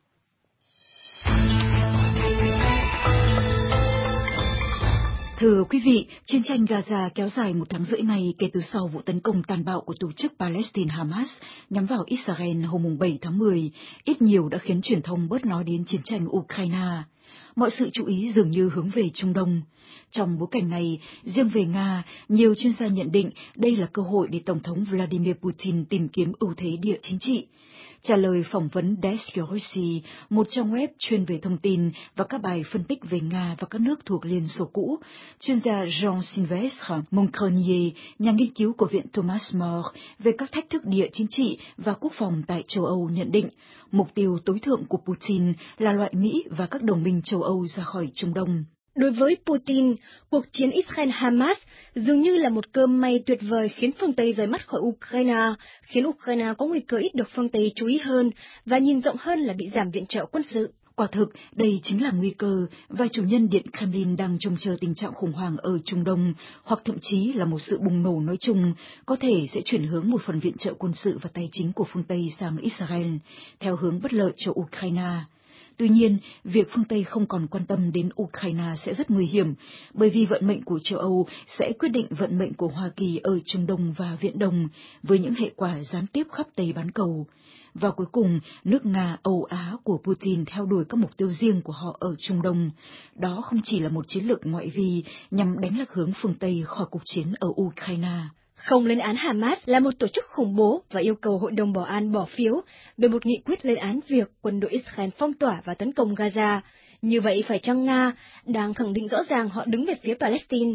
Thưa quý vị, chiến tranh Gaza kéo dài một tháng rưỡi nay kể từ sau vụ tấn công tàn bạo của tổ chức Palestine Hamas nhắm vào Israel hôm bảy tháng mười, ít nhiều đã khiến truyền thông bớt nói đến chiến tranh Ukraine. Mọi sự chú ý dường như hướng về Trung Đông. Trong bối cảnh này, riêng về Nga, nhiều chuyên gia nhận định đây là cơ hội để Tổng thống Vladimir Putin tìm kiếm ưu thế địa chính trị. Trả lời phỏng vấn Desk.Russia, một trang web chuyên về thông tin và các bài phân tích về Nga và các nước thuộc Liên Xô cũ, chuyên gia Jean-Sylvestre Mongrenier, nhà nghiên cứu của Viện Thomas More về các thách thức địa chính trị và quốc phòng tại châu Âu nhận định, mục tiêu tối thượng của Putin là loại Mỹ và các đồng minh châu Âu ra khỏi Trung Đông. Đối với Putin, cuộc chiến Israel-Hamas dường như là một cơ may tuyệt vời khiến phương Tây rời mắt khỏi Ukraine, khiến Ukraine có nguy cơ ít được phương Tây chú ý hơn và nhìn rộng hơn là bị giảm viện trợ quân sự. Quả thực, đây chính là nguy cơ và chủ nhân Điện Kremlin đang trông chờ tình trạng khủng hoảng ở Trung Đông, hoặc thậm chí là một sự bùng nổ nói chung, có thể sẽ chuyển hướng một phần viện trợ quân sự và tài chính của phương Tây sang Israel, theo hướng bất lợi cho Ukraine. Tuy nhiên, việc phương Tây không còn quan tâm đến Ukraine sẽ rất nguy hiểm, bởi vì vận mệnh của châu Âu sẽ quyết định vận mệnh của Hoa Kỳ ở Trung Đông và Viễn Đông, với những hệ quả gián tiếp khắp Tây bán cầu. Và cuối cùng, nước Nga, Âu Á của Putin theo đuổi các mục tiêu riêng của họ ở Trung Đông. Đó không chỉ là một chiến lược ngoại vi nhằm đánh lạc hướng phương Tây khỏi cuộc chiến ở Ukraine. Không lên án Hamas là một tổ chức khủng bố và yêu cầu Hội đồng Bảo an bỏ phiếu về một nghị quyết lên án việc quân đội Israel phong tỏa và tấn công Gaza. Như vậy phải chăng Nga đang khẳng định rõ ràng họ đứng về phía Palestine?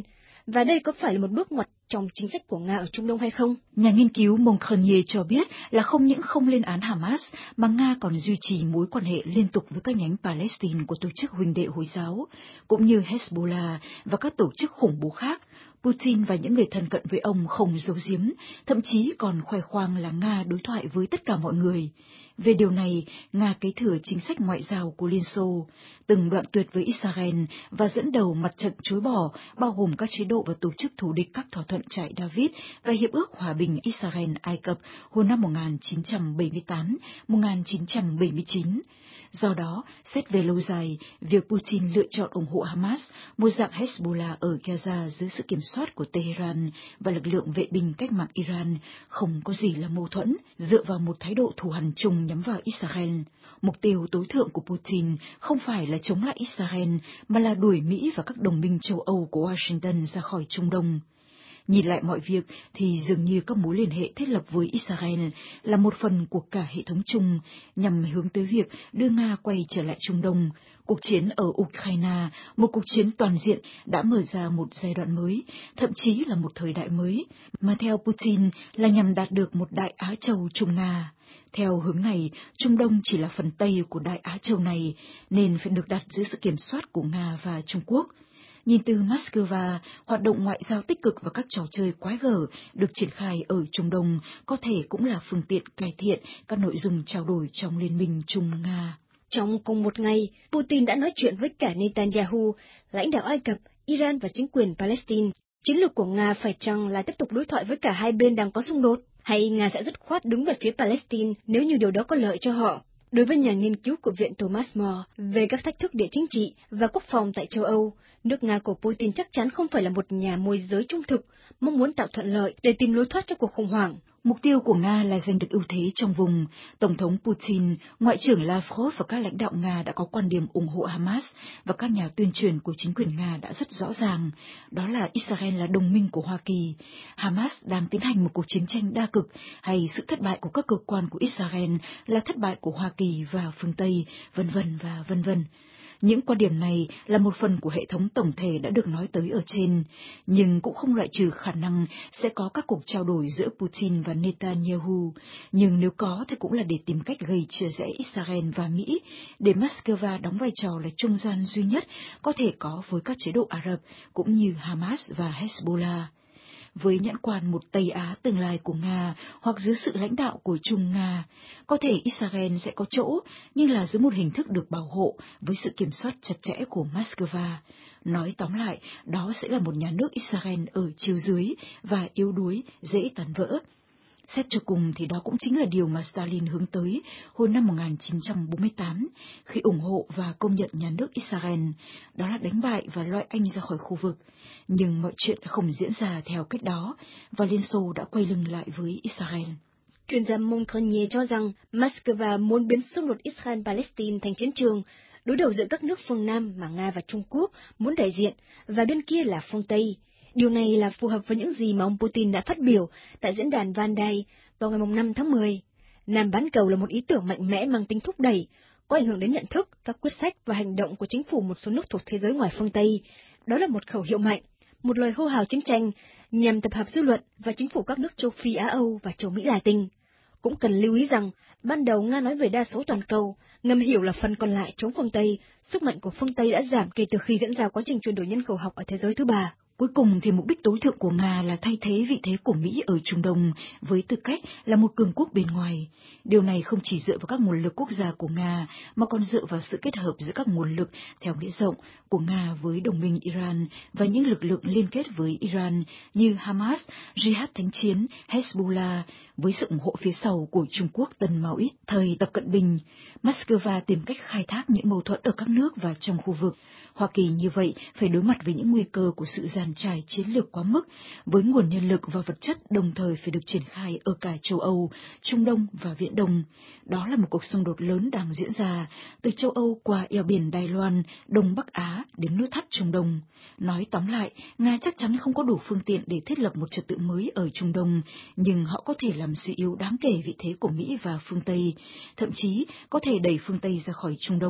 Và đây có phải là một bước ngoặt trong chính sách của Nga ở Trung Đông hay không? Nhà nghiên cứu Moncrenier cho biết là không những không lên án Hamas, mà Nga còn duy trì mối quan hệ liên tục với các nhánh Palestine của tổ chức huynh đệ Hồi giáo, cũng như Hezbollah và các tổ chức khủng bố khác. Putin và những người thân cận với ông không giấu giếm, thậm chí còn khoe khoang là Nga đối thoại với tất cả mọi người. Về điều này, Nga kế thừa chính sách ngoại giao của Liên Xô, từng đoạn tuyệt với Israel và dẫn đầu mặt trận chối bỏ, bao gồm các chế độ và tổ chức thù địch các thỏa thuận trại David và Hiệp ước Hòa bình Israel-Ai Cập hồi năm một nghìn chín trăm bảy mươi tám đến một nghìn chín trăm bảy mươi chín. Do đó, xét về lâu dài, việc Putin lựa chọn ủng hộ Hamas, một dạng Hezbollah ở Gaza dưới sự kiểm soát của Tehran và lực lượng vệ binh cách mạng Iran, không có gì là mâu thuẫn, dựa vào một thái độ thù hằn chung nhắm vào Israel. Mục tiêu tối thượng của Putin không phải là chống lại Israel, mà là đuổi Mỹ và các đồng minh châu Âu của Washington ra khỏi Trung Đông. Nhìn lại mọi việc thì dường như các mối liên hệ thiết lập với Israel là một phần của cả hệ thống chung, nhằm hướng tới việc đưa Nga quay trở lại Trung Đông. Cuộc chiến ở Ukraine, một cuộc chiến toàn diện, đã mở ra một giai đoạn mới, thậm chí là một thời đại mới, mà theo Putin là nhằm đạt được một Đại Á Châu Trung Nga. Theo hướng này, Trung Đông chỉ là phần Tây của Đại Á Châu này, nên phải được đặt dưới sự kiểm soát của Nga và Trung Quốc. Nhìn từ Moscow, hoạt động ngoại giao tích cực và các trò chơi quái gở được triển khai ở Trung Đông có thể cũng là phương tiện cải thiện các nội dung trao đổi trong Liên minh Trung-Nga. Trong cùng một ngày, Putin đã nói chuyện với cả Netanyahu, lãnh đạo Ai Cập, Iran và chính quyền Palestine. Chiến lược của Nga phải chăng là tiếp tục đối thoại với cả hai bên đang có xung đột, hay Nga sẽ dứt khoát đứng về phía Palestine nếu như điều đó có lợi cho họ? Đối với nhà nghiên cứu của Viện Thomas More về các thách thức địa chính trị và quốc phòng tại châu Âu, nước Nga của Putin chắc chắn không phải là một nhà môi giới trung thực, mong muốn tạo thuận lợi để tìm lối thoát cho cuộc khủng hoảng. Mục tiêu của Nga là giành được ưu thế trong vùng. Tổng thống Putin, Ngoại trưởng Lavrov và các lãnh đạo Nga đã có quan điểm ủng hộ Hamas, và các nhà tuyên truyền của chính quyền Nga đã rất rõ ràng, đó là Israel là đồng minh của Hoa Kỳ. Hamas đang tiến hành một cuộc chiến tranh đa cực, hay sự thất bại của các cơ quan của Israel là thất bại của Hoa Kỳ và phương Tây, vân vân và vân vân. Những quan điểm này là một phần của hệ thống tổng thể đã được nói tới ở trên, nhưng cũng không loại trừ khả năng sẽ có các cuộc trao đổi giữa Putin và Netanyahu, nhưng nếu có thì cũng là để tìm cách gây chia rẽ Israel và Mỹ, để Moscow đóng vai trò là trung gian duy nhất có thể có với các chế độ Ả Rập cũng như Hamas và Hezbollah. Với nhãn quan một Tây Á tương lai của Nga hoặc dưới sự lãnh đạo của Trung Nga, có thể Israel sẽ có chỗ, nhưng là dưới một hình thức được bảo hộ với sự kiểm soát chặt chẽ của Moscow. Nói tóm lại, đó sẽ là một nhà nước Israel ở chiều dưới và yếu đuối, dễ tan vỡ. Xét cho cùng thì đó cũng chính là điều mà Stalin hướng tới hồi năm một nghìn chín trăm bốn mươi tám, khi ủng hộ và công nhận nhà nước Israel, đó là đánh bại và loại Anh ra khỏi khu vực. Nhưng mọi chuyện đã không diễn ra theo cách đó, và Liên Xô đã quay lưng lại với Israel. Chuyên gia Moncrenier cho rằng Moscow muốn biến xung đột Israel-Palestine thành chiến trường, đối đầu giữa các nước phương Nam mà Nga và Trung Quốc muốn đại diện, và bên kia là phương Tây. Điều này là phù hợp với những gì mà ông Putin đã phát biểu tại diễn đàn Van Day vào ngày năm tháng mười. Nam bán cầu là một ý tưởng mạnh mẽ mang tính thúc đẩy, có ảnh hưởng đến nhận thức, các quyết sách và hành động của chính phủ một số nước thuộc thế giới ngoài phương Tây. Đó là một khẩu hiệu mạnh, một lời hô hào chiến tranh nhằm tập hợp dư luận và chính phủ các nước châu Phi, Á Âu và châu Mỹ Latin. Cũng cần lưu ý rằng, ban đầu Nga nói về đa số toàn cầu, ngầm hiểu là phần còn lại chống phương Tây, sức mạnh của phương Tây đã giảm kể từ khi diễn ra quá trình chuyển đổi nhân khẩu học ở thế giới thứ ba. Cuối cùng thì mục đích tối thượng của Nga là thay thế vị thế của Mỹ ở Trung Đông với tư cách là một cường quốc bên ngoài. Điều này không chỉ dựa vào các nguồn lực quốc gia của Nga, mà còn dựa vào sự kết hợp giữa các nguồn lực theo nghĩa rộng của Nga với đồng minh Iran và những lực lượng liên kết với Iran như Hamas, Jihad Thánh Chiến, Hezbollah, với sự ủng hộ phía sau của Trung Quốc Tân Mao Ít thời Tập Cận Bình. Moscow tìm cách khai thác những mâu thuẫn ở các nước và trong khu vực. Hoa Kỳ như vậy phải đối mặt với những nguy cơ của sự dàn trải chiến lược quá mức, với nguồn nhân lực và vật chất đồng thời phải được triển khai ở cả châu Âu, Trung Đông và Viễn Đông. Đó là một cuộc xung đột lớn đang diễn ra, từ châu Âu qua eo biển Đài Loan, Đông Bắc Á đến nút thắt Trung Đông. Nói tóm lại, Nga chắc chắn không có đủ phương tiện để thiết lập một trật tự mới ở Trung Đông, nhưng họ có thể làm suy yếu đáng kể vị thế của Mỹ và phương Tây, thậm chí có thể đẩy phương Tây ra khỏi Trung Đông.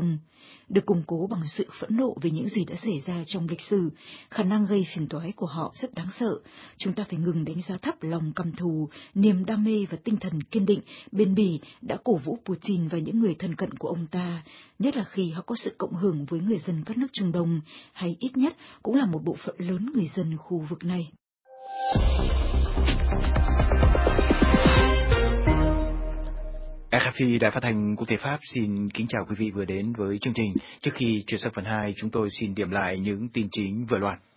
được củng cố bằng sự phẫn nộ về những gì đã xảy ra trong lịch sử. Khả năng gây phiền toái của họ rất đáng sợ. Chúng ta phải ngừng đánh giá thấp lòng căm thù, niềm đam mê và tinh thần kiên định, bền bỉ đã cổ vũ Putin và những người thân cận của ông ta, nhất là khi họ có sự cộng hưởng với người dân các nước Trung Đông, hay ít nhất cũng là một bộ phận lớn người dân khu vực này. rờ ép pê Đài Phát thanh Quốc tế Pháp xin kính chào quý vị vừa đến với chương trình. Trước khi chuyển sang phần hai, chúng tôi xin điểm lại những tin chính vừa loạt.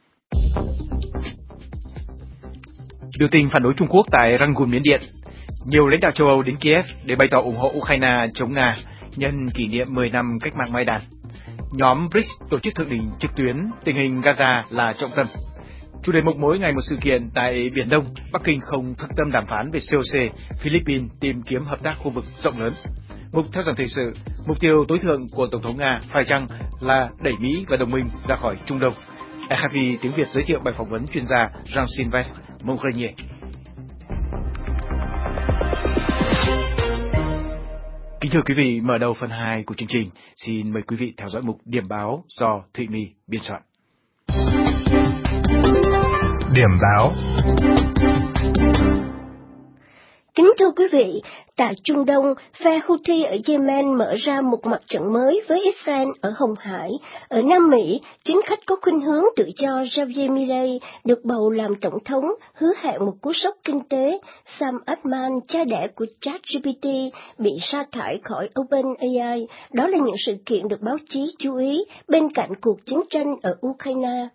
Biểu tình phản đối Trung Quốc tại Rangoon, Miến Điện. Nhiều lãnh đạo châu Âu đến Kiev để bày tỏ ủng hộ Ukraine chống Nga nhân kỷ niệm mười năm cách mạng Maidan. Nhóm bê rê i xê tổ chức thượng đỉnh trực tuyến tình hình Gaza là trọng tâm. Chủ đề mục mỗi ngày một sự kiện tại Biển Đông, Bắc Kinh không thực tâm đàm phán về xê o xê, Philippines tìm kiếm hợp tác khu vực rộng lớn. Mục theo dòng thời sự, mục tiêu tối thượng của Tổng thống Nga phải chăng là đẩy Mỹ và đồng minh ra khỏi Trung Đông. rờ ép pê tiếng Việt giới thiệu bài phỏng vấn chuyên gia Jean-Sylvestre Mongrenier. Kính thưa quý vị, mở đầu phần hai của chương trình, xin mời quý vị theo dõi mục điểm báo do Thụy My biên soạn. Điểm báo. Kính thưa quý vị, tại Trung Đông, phe Houthi ở Yemen mở ra một mặt trận mới với Israel ở Hồng Hải. Ở Nam Mỹ, chính khách có khuynh hướng tự do Javier Milei được bầu làm tổng thống, hứa hẹn một cú sốc kinh tế. Sam Altman, cha đẻ của ChatGPT, bị sa thải khỏi OpenAI. Đó là những sự kiện được báo chí chú ý bên cạnh cuộc chiến tranh ở Ukraine.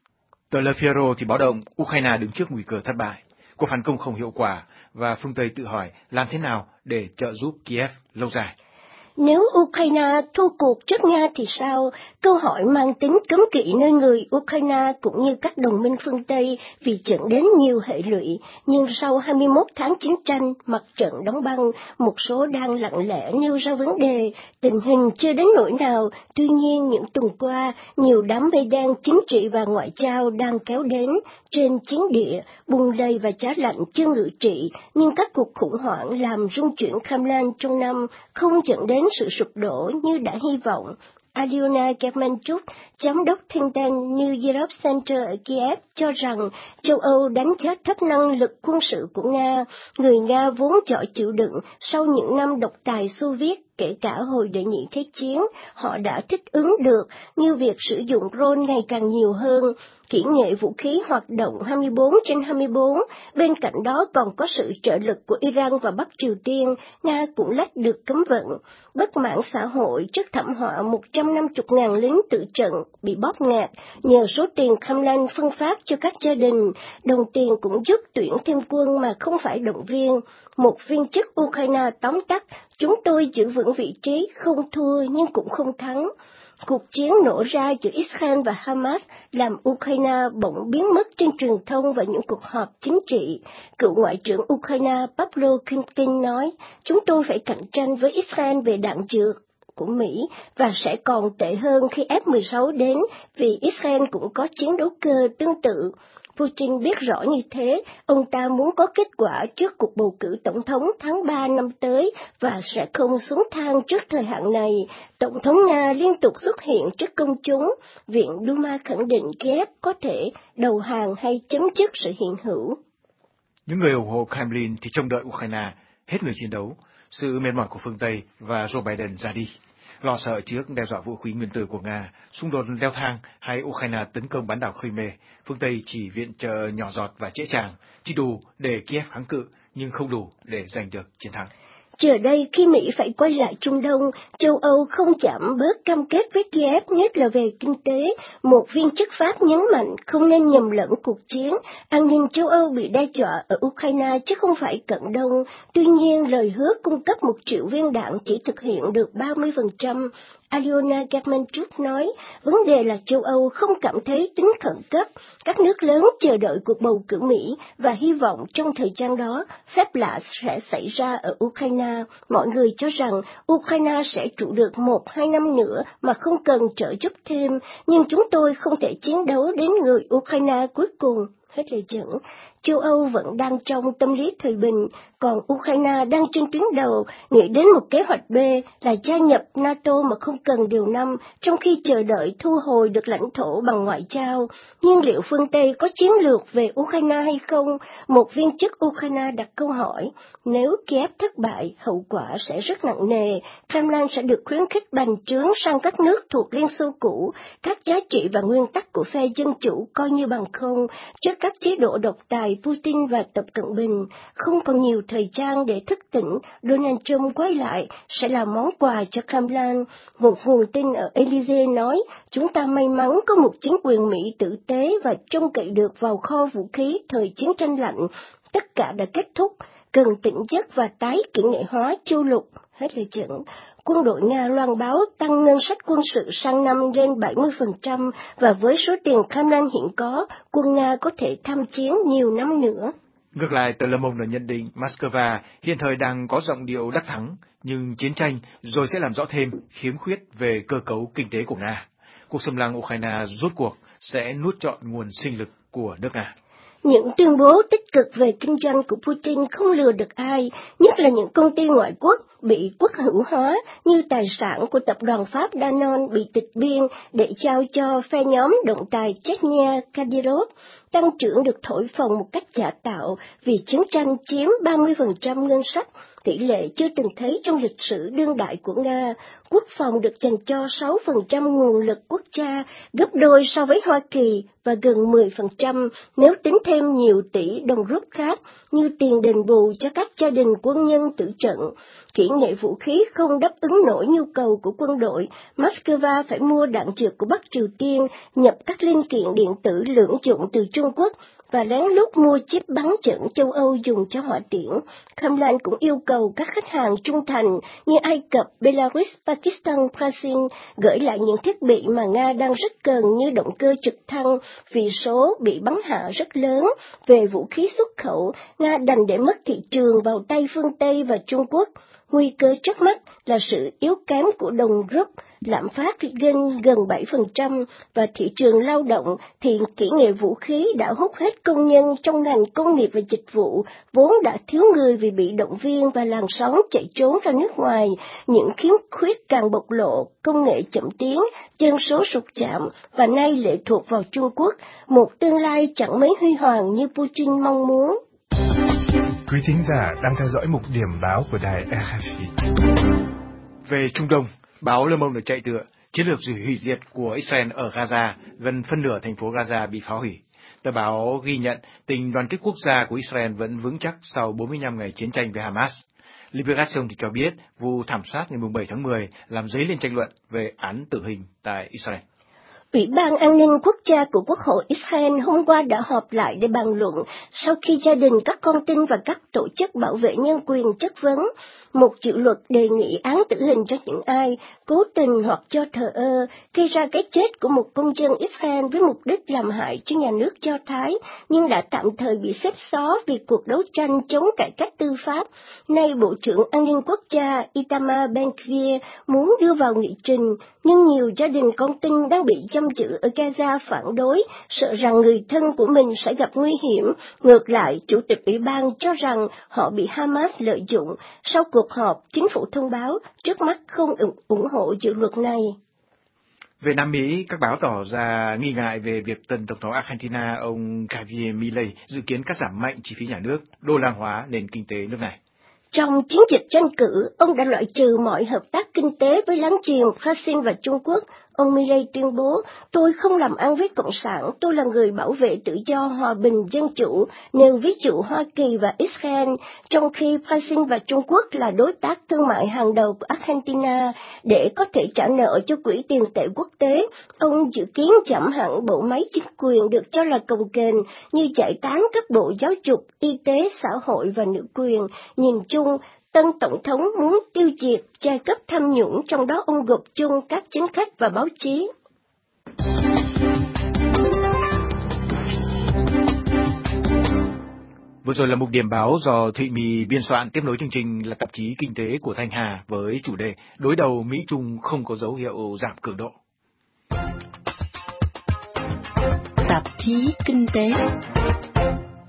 Tờ Le Figaro thì báo động Ukraine đứng trước nguy cơ thất bại, cuộc phản công không hiệu quả và phương Tây tự hỏi làm thế nào để trợ giúp Kiev lâu dài. Nếu Ukraine thua cuộc trước Nga thì sao? Câu hỏi mang tính cấm kỵ nơi người Ukraine cũng như các đồng minh phương Tây vì dẫn đến nhiều hệ lụy. Nhưng sau hai mươi mốt tháng chiến tranh, mặt trận đóng băng, một số đang lặng lẽ nêu ra vấn đề. Tình hình chưa đến nỗi nào, tuy nhiên những tuần qua, nhiều đám mây đen chính trị và ngoại giao đang kéo đến. Trên chiến địa, bùng lầy và giá lạnh chưa ngự trị, nhưng các cuộc khủng hoảng làm rung chuyển Kremlin trong năm không dẫn đến sự sụp đổ như đã hy vọng. Alyona Germanchuk, giám đốc think tank New Europe Center ở Kiev, cho rằng châu Âu đánh giá thấp năng lực quân sự của Nga. Người Nga vốn giỏi chịu đựng sau những năm độc tài Xô Viết, kể cả hồi đệ nhị thế chiến, họ đã thích ứng được, như việc sử dụng drone ngày càng nhiều hơn. Kỹ nghệ vũ khí hoạt động hai mươi bốn trên hai mươi bốn, bên cạnh đó còn có sự trợ lực của Iran và Bắc Triều Tiên, Nga cũng lách được cấm vận. Bất mãn xã hội trước thảm họa một trăm năm mươi nghìn lính tự trận bị bóp nghẹt nhờ số tiền Kremlin phân phát cho các gia đình, đồng tiền cũng giúp tuyển thêm quân mà không phải động viên. Một viên chức Ukraine tóm tắt, chúng tôi giữ vững vị trí, không thua nhưng cũng không thắng. Cuộc chiến nổ ra giữa Israel và Hamas làm Ukraine bỗng biến mất trên truyền thông và những cuộc họp chính trị. Cựu Ngoại trưởng Ukraine Pavlo Kyrylenko nói, chúng tôi phải cạnh tranh với Israel về đạn dược của Mỹ và sẽ còn tệ hơn khi F mười sáu đến vì Israel cũng có chiến đấu cơ tương tự. Putin biết rõ như thế, ông ta muốn có kết quả trước cuộc bầu cử tổng thống tháng ba năm tới và sẽ không xuống thang trước thời hạn này. Tổng thống Nga liên tục xuất hiện trước công chúng, Viện Duma khẳng định Kiev có thể đầu hàng hay chấm dứt sự hiện hữu. Những người ủng hộ Kremlin thì trông đợi Ukraine hết người chiến đấu, sự mệt mỏi của phương Tây và Joe Biden ra đi. Lo sợ trước đe dọa vũ khí nguyên tử của Nga, xung đột leo thang hay Ukraine tấn công bán đảo Crimea, phương Tây chỉ viện trợ nhỏ giọt và dễ dàng, chỉ đủ để Kiev kháng cự nhưng không đủ để giành được chiến thắng. Giờ đây khi Mỹ phải quay lại Trung Đông, châu Âu không chạm bớt cam kết với Kiev, nhất là về kinh tế. Một viên chức Pháp nhấn mạnh không nên nhầm lẫn cuộc chiến. An ninh châu Âu bị đe dọa ở Ukraine chứ không phải Cận Đông. Tuy nhiên, lời hứa cung cấp một triệu viên đạn chỉ thực hiện được ba mươi phần trăm. Alyona Germanchuk nói, vấn đề là châu Âu không cảm thấy tính khẩn cấp. Các nước lớn chờ đợi cuộc bầu cử Mỹ và hy vọng trong thời gian đó, phép lạ sẽ xảy ra ở Ukraine. Mọi người cho rằng Ukraine sẽ trụ được một, hai năm nữa mà không cần trợ giúp thêm, nhưng chúng tôi không thể chiến đấu đến người Ukraine cuối cùng. Hết lời dẫn. châu Âu vẫn đang trong tâm lý thời bình, còn Ukraine đang trên tuyến đầu, nghĩ đến một kế hoạch B là gia nhập NATO mà không cần điều năm, trong khi chờ đợi thu hồi được lãnh thổ bằng ngoại giao. Nhưng liệu phương Tây có chiến lược về Ukraine hay không? Một viên chức Ukraine đặt câu hỏi. Nếu Kiev thất bại, hậu quả sẽ rất nặng nề. Kremlin sẽ được khuyến khích bành trướng sang các nước thuộc Liên Xô cũ, các giá trị và nguyên tắc của phe dân chủ coi như bằng không, trước các chế độ độc tài Putin và Tập Cận Bình. Không còn nhiều thời gian để thức tỉnh, Donald Trump quay lại sẽ là món quà cho Kremlin. Một nguồn tin ở Elysee nói, chúng ta may mắn có một chính quyền Mỹ tử tế và trông cậy được vào kho vũ khí thời chiến tranh lạnh. Tất cả đã kết thúc, cần tỉnh giấc và tái kỹ nghệ hóa châu lục. Hết lời dẫn. Quân đội Nga loan báo tăng ngân sách quân sự sang năm lên bảy mươi phần trăm và với số tiền Kremlin hiện có, quân Nga có thể tham chiến nhiều năm nữa. Ngược lại, tờ Le Monde nhận định Moscow hiện thời đang có giọng điệu đắc thắng, nhưng chiến tranh rồi sẽ làm rõ thêm khiếm khuyết về cơ cấu kinh tế của Nga. Cuộc xâm lăng Ukraine rốt cuộc sẽ nuốt trọn nguồn sinh lực của nước Nga. Những tuyên bố tích cực về kinh doanh của Putin không lừa được ai, nhất là những công ty ngoại quốc bị quốc hữu hóa như tài sản của tập đoàn Pháp Danone bị tịch biên để trao cho phe nhóm động tài Chechnya Kadyrov. Tăng trưởng được thổi phồng một cách giả tạo vì chiến tranh chiếm ba mươi phần trăm ngân sách, tỷ lệ chưa từng thấy trong lịch sử đương đại của Nga. Quốc phòng được dành cho sáu phần trăm nguồn lực quốc gia, gấp đôi so với Hoa Kỳ và gần mười phần trăm nếu tính thêm nhiều tỷ đồng rúp khác như tiền đền bù cho các gia đình quân nhân tử trận. Kỹ nghệ vũ khí không đáp ứng nổi nhu cầu của quân đội, Moscow phải mua đạn dược của Bắc Triều Tiên, nhập các linh kiện điện tử lưỡng dụng từ Trung Quốc và lén lút mua chip bắn chẩn châu Âu dùng cho hỏa tiễn. Kremlin cũng yêu cầu các khách hàng trung thành như Ai Cập, Belarus, Pakistan, Brazil gửi lại những thiết bị mà Nga đang rất cần như động cơ trực thăng vì số bị bắn hạ rất lớn. Về vũ khí xuất khẩu, Nga đành để mất thị trường vào tay phương Tây và Trung Quốc. Nguy cơ trước mắt là sự yếu kém của đồng rúp, lạm phát lên gần bảy phần trăm và thị trường lao động thì kỹ nghệ vũ khí đã hút hết công nhân trong ngành công nghiệp và dịch vụ, vốn đã thiếu người vì bị động viên và làn sóng chạy trốn ra nước ngoài. Những khiếm khuyết càng bộc lộ, công nghệ chậm tiến, dân số sụt chạm và nay lệ thuộc vào Trung Quốc, một tương lai chẳng mấy huy hoàng như Putin mong muốn. Quý thính giả đang theo dõi mục điểm báo của đài rờ ép i. Về Trung Đông, báo Le Monde được chạy tựa chiến lược hủy diệt của Israel ở Gaza, gần phân nửa thành phố Gaza bị phá hủy. Tờ báo ghi nhận tình đoàn kết quốc gia của Israel vẫn vững chắc sau bốn mươi lăm ngày chiến tranh với Hamas. Liberation thì cho biết vụ thảm sát ngày bảy tháng mười làm dấy lên tranh luận về án tử hình tại Israel. Ủy ban An ninh Quốc gia của Quốc hội Israel hôm qua đã họp lại để bàn luận sau khi gia đình các con tin và các tổ chức bảo vệ nhân quyền chất vấn một dự luật đề nghị án tử hình cho những ai cố tình hoặc cho thờ ơ gây ra cái chết của một công dân Israel với mục đích làm hại cho nhà nước Do Thái, nhưng đã tạm thời bị xếp xó vì cuộc đấu tranh chống cải cách tư pháp. Nay Bộ trưởng An ninh Quốc gia Itamar Ben-Gvir muốn đưa vào nghị trình, nhưng nhiều gia đình con tin đang bị giam giữ ở Gaza phản đối, sợ rằng người thân của mình sẽ gặp nguy hiểm. Ngược lại, Chủ tịch Ủy ban cho rằng họ bị Hamas lợi dụng. Sau cuộc họp, chính phủ thông báo trước mắt không ủng hộ dự luật này. Về Nam Mỹ, các báo tỏ ra nghi ngại về việc tân tổng thống Argentina ông Javier Milei dự kiến cắt giảm mạnh chi phí nhà nước, đô la hóa nền kinh tế nước này. Trong chiến dịch tranh cử, ông đã loại trừ mọi hợp tác kinh tế với láng giềng Brazil và Trung Quốc. Ông Milei tuyên bố, tôi không làm ăn với Cộng sản, tôi là người bảo vệ tự do, hòa bình, dân chủ, nêu ví dụ Hoa Kỳ và Israel, trong khi Brazil và Trung Quốc là đối tác thương mại hàng đầu của Argentina. Để có thể trả nợ cho Quỹ tiền tệ quốc tế, ông dự kiến giảm hẳn bộ máy chính quyền được cho là cồng kềnh như giải tán các bộ giáo dục, y tế, xã hội và nữ quyền. Nhìn chung, tân tổng thống muốn tiêu diệt giai cấp tham nhũng, trong đó ông gộp chung các chính khách và báo chí. Vừa rồi là mục điểm báo do Thụy Mì biên soạn. Tiếp nối chương trình là tạp chí Kinh tế của Thanh Hà với chủ đề đối đầu Mỹ-Trung không có dấu hiệu giảm cường độ. Tạp chí Kinh tế.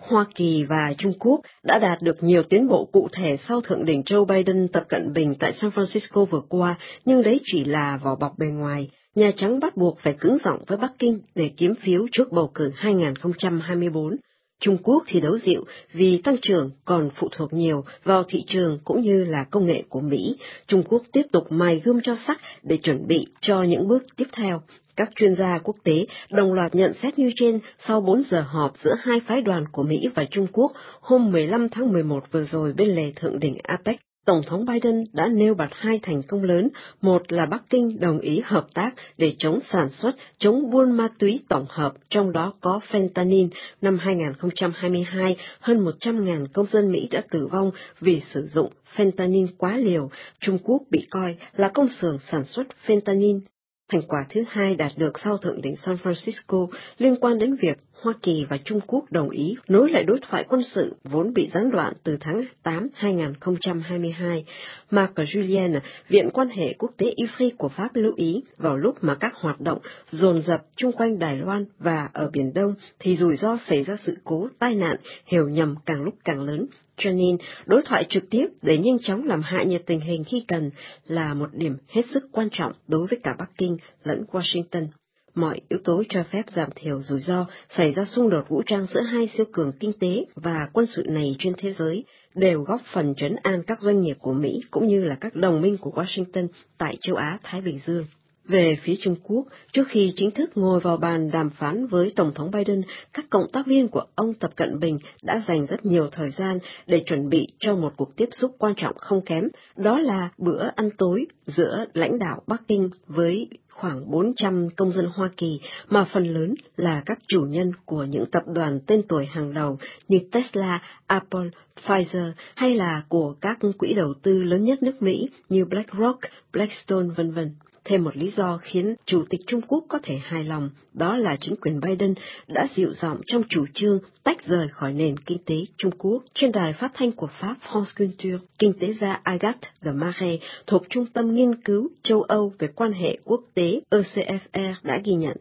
Hoa Kỳ và Trung Quốc đã đạt được nhiều tiến bộ cụ thể sau thượng đỉnh Joe Biden Tập Cận Bình tại San Francisco vừa qua, nhưng đấy chỉ là vỏ bọc bề ngoài. Nhà Trắng bắt buộc phải cứng giọng với Bắc Kinh để kiếm phiếu trước bầu cử hai không hai tư. Trung Quốc thì đấu dịu vì tăng trưởng còn phụ thuộc nhiều vào thị trường cũng như là công nghệ của Mỹ. Trung Quốc tiếp tục mài gươm cho sắc để chuẩn bị cho những bước tiếp theo. Các chuyên gia quốc tế đồng loạt nhận xét như trên sau bốn giờ họp giữa hai phái đoàn của Mỹ và Trung Quốc hôm mười lăm tháng mười một vừa rồi bên lề thượng đỉnh a pếch. Tổng thống Biden đã nêu bật hai thành công lớn, một là Bắc Kinh đồng ý hợp tác để chống sản xuất, chống buôn ma túy tổng hợp, trong đó có fentanyl. Năm hai không hai hai, hơn một trăm nghìn công dân Mỹ đã tử vong vì sử dụng fentanyl quá liều. Trung Quốc bị coi là công xưởng sản xuất fentanyl. Thành quả thứ hai đạt được sau thượng đỉnh San Francisco liên quan đến việc Hoa Kỳ và Trung Quốc đồng ý nối lại đối thoại quân sự vốn bị gián đoạn từ tháng tám hai không hai hai. Marc Julien, Viện quan hệ quốc tế I F R I của Pháp lưu ý vào lúc mà các hoạt động dồn dập chung quanh Đài Loan và ở Biển Đông thì rủi ro xảy ra sự cố, tai nạn, hiểu nhầm càng lúc càng lớn. Cho nên, đối thoại trực tiếp để nhanh chóng làm hạ nhiệt tình hình khi cần là một điểm hết sức quan trọng đối với cả Bắc Kinh lẫn Washington. Mọi yếu tố cho phép giảm thiểu rủi ro xảy ra xung đột vũ trang giữa hai siêu cường kinh tế và quân sự này trên thế giới đều góp phần trấn an các doanh nghiệp của Mỹ cũng như là các đồng minh của Washington tại châu Á-Thái Bình Dương. Về phía Trung Quốc, trước khi chính thức ngồi vào bàn đàm phán với Tổng thống Biden, các cộng tác viên của ông Tập Cận Bình đã dành rất nhiều thời gian để chuẩn bị cho một cuộc tiếp xúc quan trọng không kém, đó là bữa ăn tối giữa lãnh đạo Bắc Kinh với khoảng bốn trăm công dân Hoa Kỳ, mà phần lớn là các chủ nhân của những tập đoàn tên tuổi hàng đầu như Tesla, Apple, Pfizer hay là của các quỹ đầu tư lớn nhất nước Mỹ như BlackRock, Blackstone, vân vân. Thêm một lý do khiến Chủ tịch Trung Quốc có thể hài lòng, đó là chính quyền Biden đã dịu giọng trong chủ trương tách rời khỏi nền kinh tế Trung Quốc. Trên đài phát thanh của Pháp France Culture, kinh tế gia Agathe de Marais thuộc Trung tâm Nghiên cứu châu Âu về quan hệ quốc tế E C F R đã ghi nhận.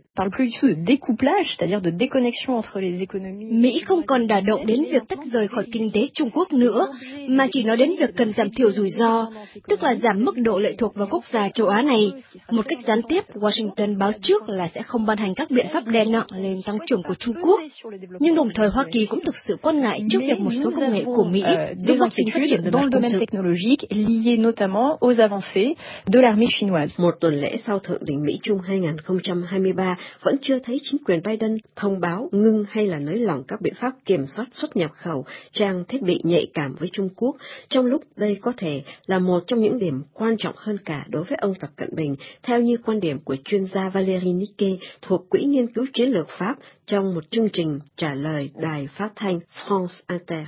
Mỹ không còn đả động đến việc tách rời khỏi kinh tế Trung Quốc nữa, mà chỉ nói đến việc cần giảm thiểu rủi ro, tức là giảm mức độ lệ thuộc vào quốc gia châu Á này. Một cách gián tiếp, Washington báo trước là sẽ không ban hành các biện pháp đè nặng lên tăng trưởng của Trung Quốc. Nhưng đồng thời Hoa Kỳ cũng thực sự quan ngại trước việc một số công nghệ của Mỹ giúp Bắc Kinh phát triển về mặt quân sự. Một tuần lễ sau thượng đỉnh Mỹ-Trung hai không hai ba, vẫn chưa thấy chính quyền Biden thông báo ngưng hay là nới lỏng các biện pháp kiểm soát xuất nhập khẩu trang thiết bị nhạy cảm với Trung Quốc, trong lúc đây có thể là một trong những điểm quan trọng hơn cả đối với ông Tập Cận Bình, theo như quan điểm của chuyên gia Valérie Niquet thuộc Quỹ Nghiên cứu Chiến lược Pháp trong một chương trình trả lời đài phát thanh France Inter.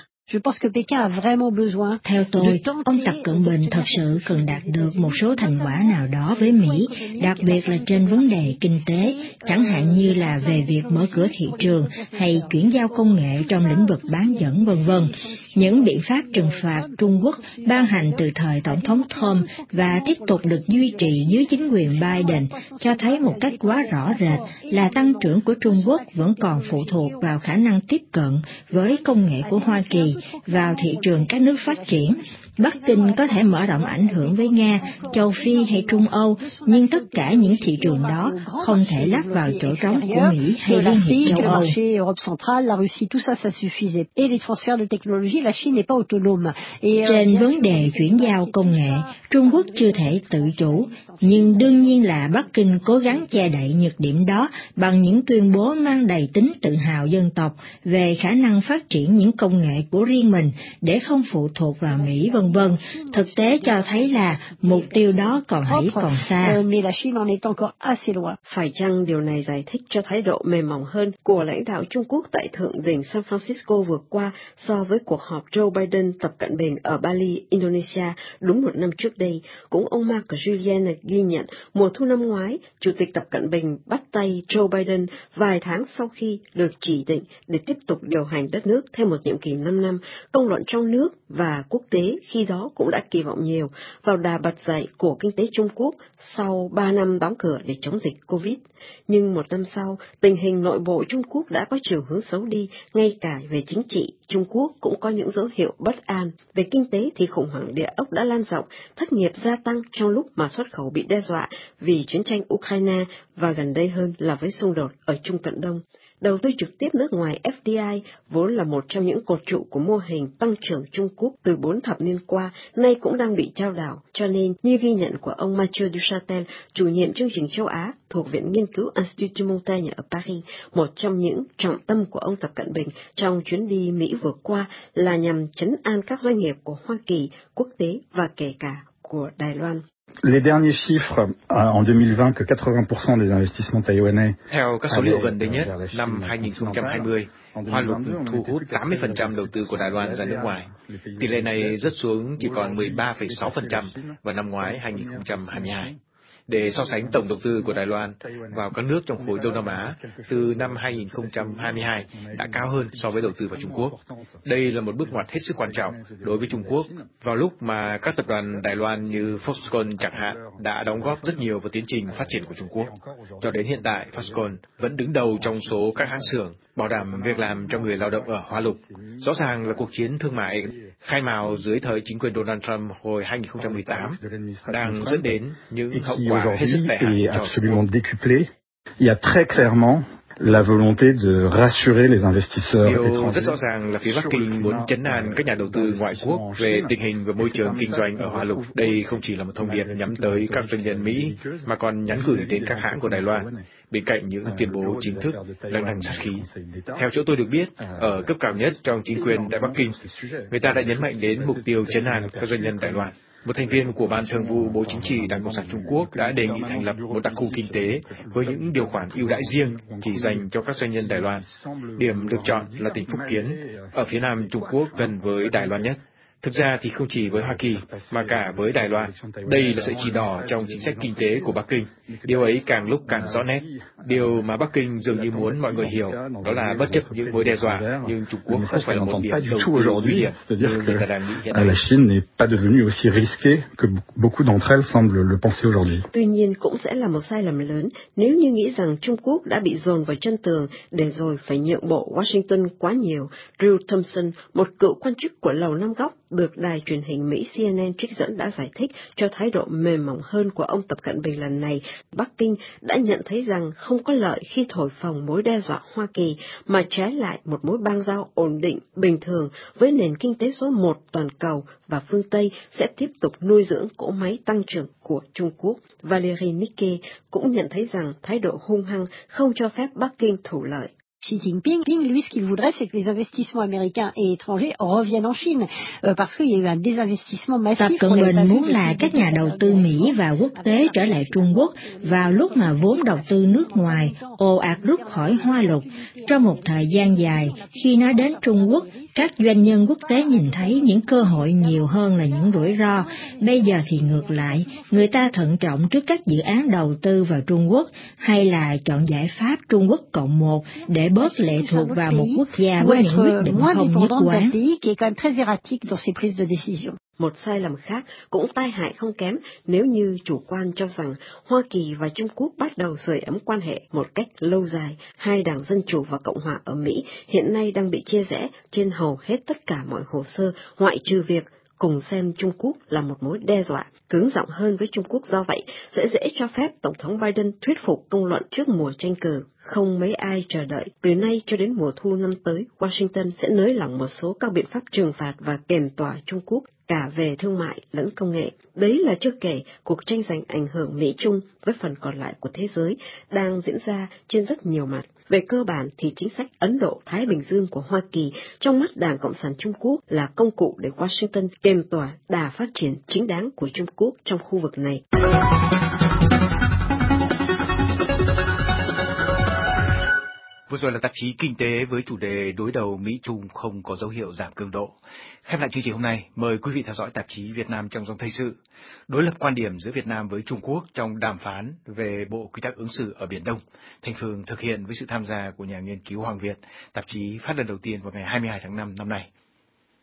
Theo tôi, ông Tập Cận Bình thật sự cần đạt được một số thành quả nào đó với Mỹ, đặc biệt là trên vấn đề kinh tế, chẳng hạn như là về việc mở cửa thị trường hay chuyển giao công nghệ trong lĩnh vực bán dẫn vân vân. Những biện pháp trừng phạt Trung Quốc ban hành từ thời Tổng thống Trump và tiếp tục được duy trì dưới chính quyền Biden cho thấy một cách quá rõ rệt là tăng trưởng của Trung Quốc vẫn còn phụ thuộc vào khả năng tiếp cận với công nghệ của Hoa Kỳ vào thị trường các nước phát triển. Bắc Kinh có thể mở rộng ảnh hưởng với Nga, châu Phi hay Trung Âu, nhưng tất cả những thị trường đó không thể lắp vào chỗ trống của Mỹ hay Liên hiệp châu Âu. Trên vấn đề chuyển giao công nghệ, Trung Quốc chưa thể tự chủ, nhưng đương nhiên là Bắc Kinh cố gắng che đậy nhược điểm đó bằng những tuyên bố mang đầy tính tự hào dân tộc về khả năng phát triển những công nghệ của riêng mình để không phụ thuộc vào Mỹ vân vân. Thực tế cho thấy là mục tiêu đó còn hãy còn xa. Phải chăng điều này giải thích cho thái độ mềm mỏng hơn của lãnh đạo Trung Quốc tại thượng đỉnh San Francisco vừa qua so với cuộc họp Joe Biden Tập Cận Bình ở Bali, Indonesia đúng một năm trước đây? Cũng ông Marc Julien ghi nhận mùa thu năm ngoái, Chủ tịch Tập Cận Bình bắt tay Joe Biden vài tháng sau khi được chỉ định để tiếp tục điều hành đất nước thêm một nhiệm kỳ năm năm. năm, công luận trong nước và quốc tế khi đó cũng đã kỳ vọng nhiều vào đà bật dậy của kinh tế Trung Quốc sau ba năm đóng cửa để chống dịch Covid. Nhưng một năm sau, tình hình nội bộ Trung Quốc đã có chiều hướng xấu đi, ngay cả về chính trị, Trung Quốc cũng có những dấu hiệu bất an. Về kinh tế thì khủng hoảng địa ốc đã lan rộng, thất nghiệp gia tăng trong lúc mà xuất khẩu bị đe dọa vì chiến tranh Ukraine và gần đây hơn là với xung đột ở Trung Cận Đông. Đầu tư trực tiếp nước ngoài F D I vốn là một trong những cột trụ của mô hình tăng trưởng Trung Quốc từ bốn thập niên qua, nay cũng đang bị chao đảo. Cho nên, như ghi nhận của ông Mathieu Duchatel, chủ nhiệm chương trình châu Á thuộc Viện Nghiên cứu Institut Montaigne ở Paris, một trong những trọng tâm của ông Tập Cận Bình trong chuyến đi Mỹ vừa qua là nhằm trấn an các doanh nghiệp của Hoa Kỳ, quốc tế và kể cả của Đài Loan. Les derniers chiffres en deux mille vingt que quatre-vingts pour cent des investissements taïwanais. Theo các số liệu gần đây nhất, năm hai nghìn không trăm hai mươi, Hoa Lục thu hút tám mươi phần trăm đầu tư của Đài Loan ra nước ngoài. Tỷ lệ này rớt xuống chỉ còn mười ba phẩy sáu phần trăm vào năm ngoái hai nghìn không trăm hai mươi hai. Để so sánh tổng đầu tư của Đài Loan vào các nước trong khối Đông Nam Á từ năm hai nghìn không trăm hai mươi hai đã cao hơn so với đầu tư vào Trung Quốc. Đây là một bước ngoặt hết sức quan trọng đối với Trung Quốc vào lúc mà các tập đoàn Đài Loan như Foxconn chẳng hạn đã đóng góp rất nhiều vào tiến trình phát triển của Trung Quốc. Cho đến hiện tại, Foxconn vẫn đứng đầu trong số các hãng xưởng bảo đảm việc làm cho người lao động ở Hoa Lục. Rõ ràng là cuộc chiến thương mại khai mào dưới thời chính quyền Donald Trump hồi hai nghìn không trăm mười tám đang dẫn đến những hậu quả hết sức tệ hại cho Trung Quốc. Il y a très clairement la volonté de rassurer les investisseurs Điều étrangers. rất rõ ràng là phía Bắc Kinh muốn trấn an các nhà đầu tư ngoại quốc về tình hình và môi trường kinh doanh ở Hoa Lục. Đây không chỉ là một thông điệp nhắm tới các doanh nhân Mỹ, mà còn nhắn gửi đến các hãng của Đài Loan, bên cạnh những tuyên bố chính thức lăng đằng sát khí. Theo chỗ tôi được biết, ở cấp cao nhất trong chính quyền tại Bắc Kinh, người ta đã nhấn mạnh đến mục tiêu trấn an các doanh nhân Đài Loan. Một thành viên của Ban Thường vụ Bộ Chính trị Đảng Cộng sản Trung Quốc đã đề nghị thành lập một đặc khu kinh tế với những điều khoản ưu đãi riêng chỉ dành cho các doanh nhân Đài Loan. Điểm được chọn là tỉnh Phúc Kiến, ở phía nam Trung Quốc gần với Đài Loan nhất. Thực ra thì không chỉ với Hoa Kỳ, mà cả với Đài Loan. Đây là sợi chỉ đỏ trong chính sách kinh tế của Bắc Kinh. Điều ấy càng lúc càng rõ nét. Điều mà Bắc Kinh dường như muốn mọi người hiểu, đó là bất chấp những mối đe dọa, nhưng Trung Quốc không phải là một điểm đầu tư nguy hiểm như người ta đang nghĩ hiện nay. La Chine n'est pas devenue aussi risquée que beaucoup d'entre elles semblent le penser aujourd'hui. Tuy nhiên cũng sẽ là một sai lầm lớn nếu như nghĩ rằng Trung Quốc đã bị dồn vào chân tường để rồi phải nhượng bộ Washington quá nhiều. Drew Thompson, một cựu quan chức của Lầu Năm Góc, được đài truyền hình Mỹ C N N trích dẫn đã giải thích cho thái độ mềm mỏng hơn của ông Tập Cận Bình lần này. Bắc Kinh đã nhận thấy rằng không có lợi khi thổi phồng mối đe dọa Hoa Kỳ, mà trái lại một mối bang giao ổn định, bình thường với nền kinh tế số một toàn cầu và phương Tây sẽ tiếp tục nuôi dưỡng cỗ máy tăng trưởng của Trung Quốc. Valerie Nikke cũng nhận thấy rằng thái độ hung hăng không cho phép Bắc Kinh thủ lợi. Xi Jinping, lui, ce qu'il voudrait, c'est que les investissements américains et étrangers reviennent en Chine, euh, parce qu'il y a eu un désinvestissement massif. Tập Cận Bình muốn là các nhà đầu tư Mỹ và quốc tế trở lại Trung Quốc vào lúc mà vốn đầu tư nước ngoài ồ ạt rút khỏi Hoa Lục. Trong một thời gian dài, khi nói đến Trung Quốc, các doanh nhân quốc tế nhìn thấy những cơ hội nhiều hơn là những rủi ro. Bây giờ thì ngược lại, người ta thận trọng trước các dự án đầu tư vào Trung Quốc, hay là chọn giải pháp Trung Quốc cộng một để bớt lệ thuộc vào một quốc gia với những quyết định không nhất quán. Một sai lầm khác cũng tai hại không kém nếu như chủ quan cho rằng Hoa Kỳ và Trung Quốc bắt đầu sưởi ấm quan hệ một cách lâu dài. Hai đảng Dân Chủ và Cộng Hòa ở Mỹ hiện nay đang bị chia rẽ trên hầu hết tất cả mọi hồ sơ, ngoại trừ việc cùng xem Trung Quốc là một mối đe dọa, cứng giọng hơn với Trung Quốc. Do vậy, sẽ dễ cho phép Tổng thống Biden thuyết phục công luận trước mùa tranh cử. Không mấy ai chờ đợi, từ nay cho đến mùa thu năm tới, Washington sẽ nới lỏng một số các biện pháp trừng phạt và kềm tỏa Trung Quốc, cả về thương mại lẫn công nghệ. Đấy là chưa kể cuộc tranh giành ảnh hưởng Mỹ-Trung với phần còn lại của thế giới đang diễn ra trên rất nhiều mặt. Về cơ bản thì chính sách Ấn Độ-Thái Bình Dương của Hoa Kỳ trong mắt Đảng Cộng sản Trung Quốc là công cụ để Washington kềm tỏa đà phát triển chính đáng của Trung Quốc trong khu vực này. Vừa rồi là tạp chí Kinh tế với chủ đề đối đầu Mỹ-Trung không có dấu hiệu giảm cường độ. Khép lại chương trình hôm nay, mời quý vị theo dõi tạp chí Việt Nam trong dòng thời sự. Đối lập quan điểm giữa Việt Nam với Trung Quốc trong đàm phán về Bộ Quy tắc ứng xử ở Biển Đông. Thành Phương thực hiện với sự tham gia của nhà nghiên cứu Hoàng Việt, tạp chí phát lần đầu tiên vào ngày hai mươi hai tháng năm năm nay.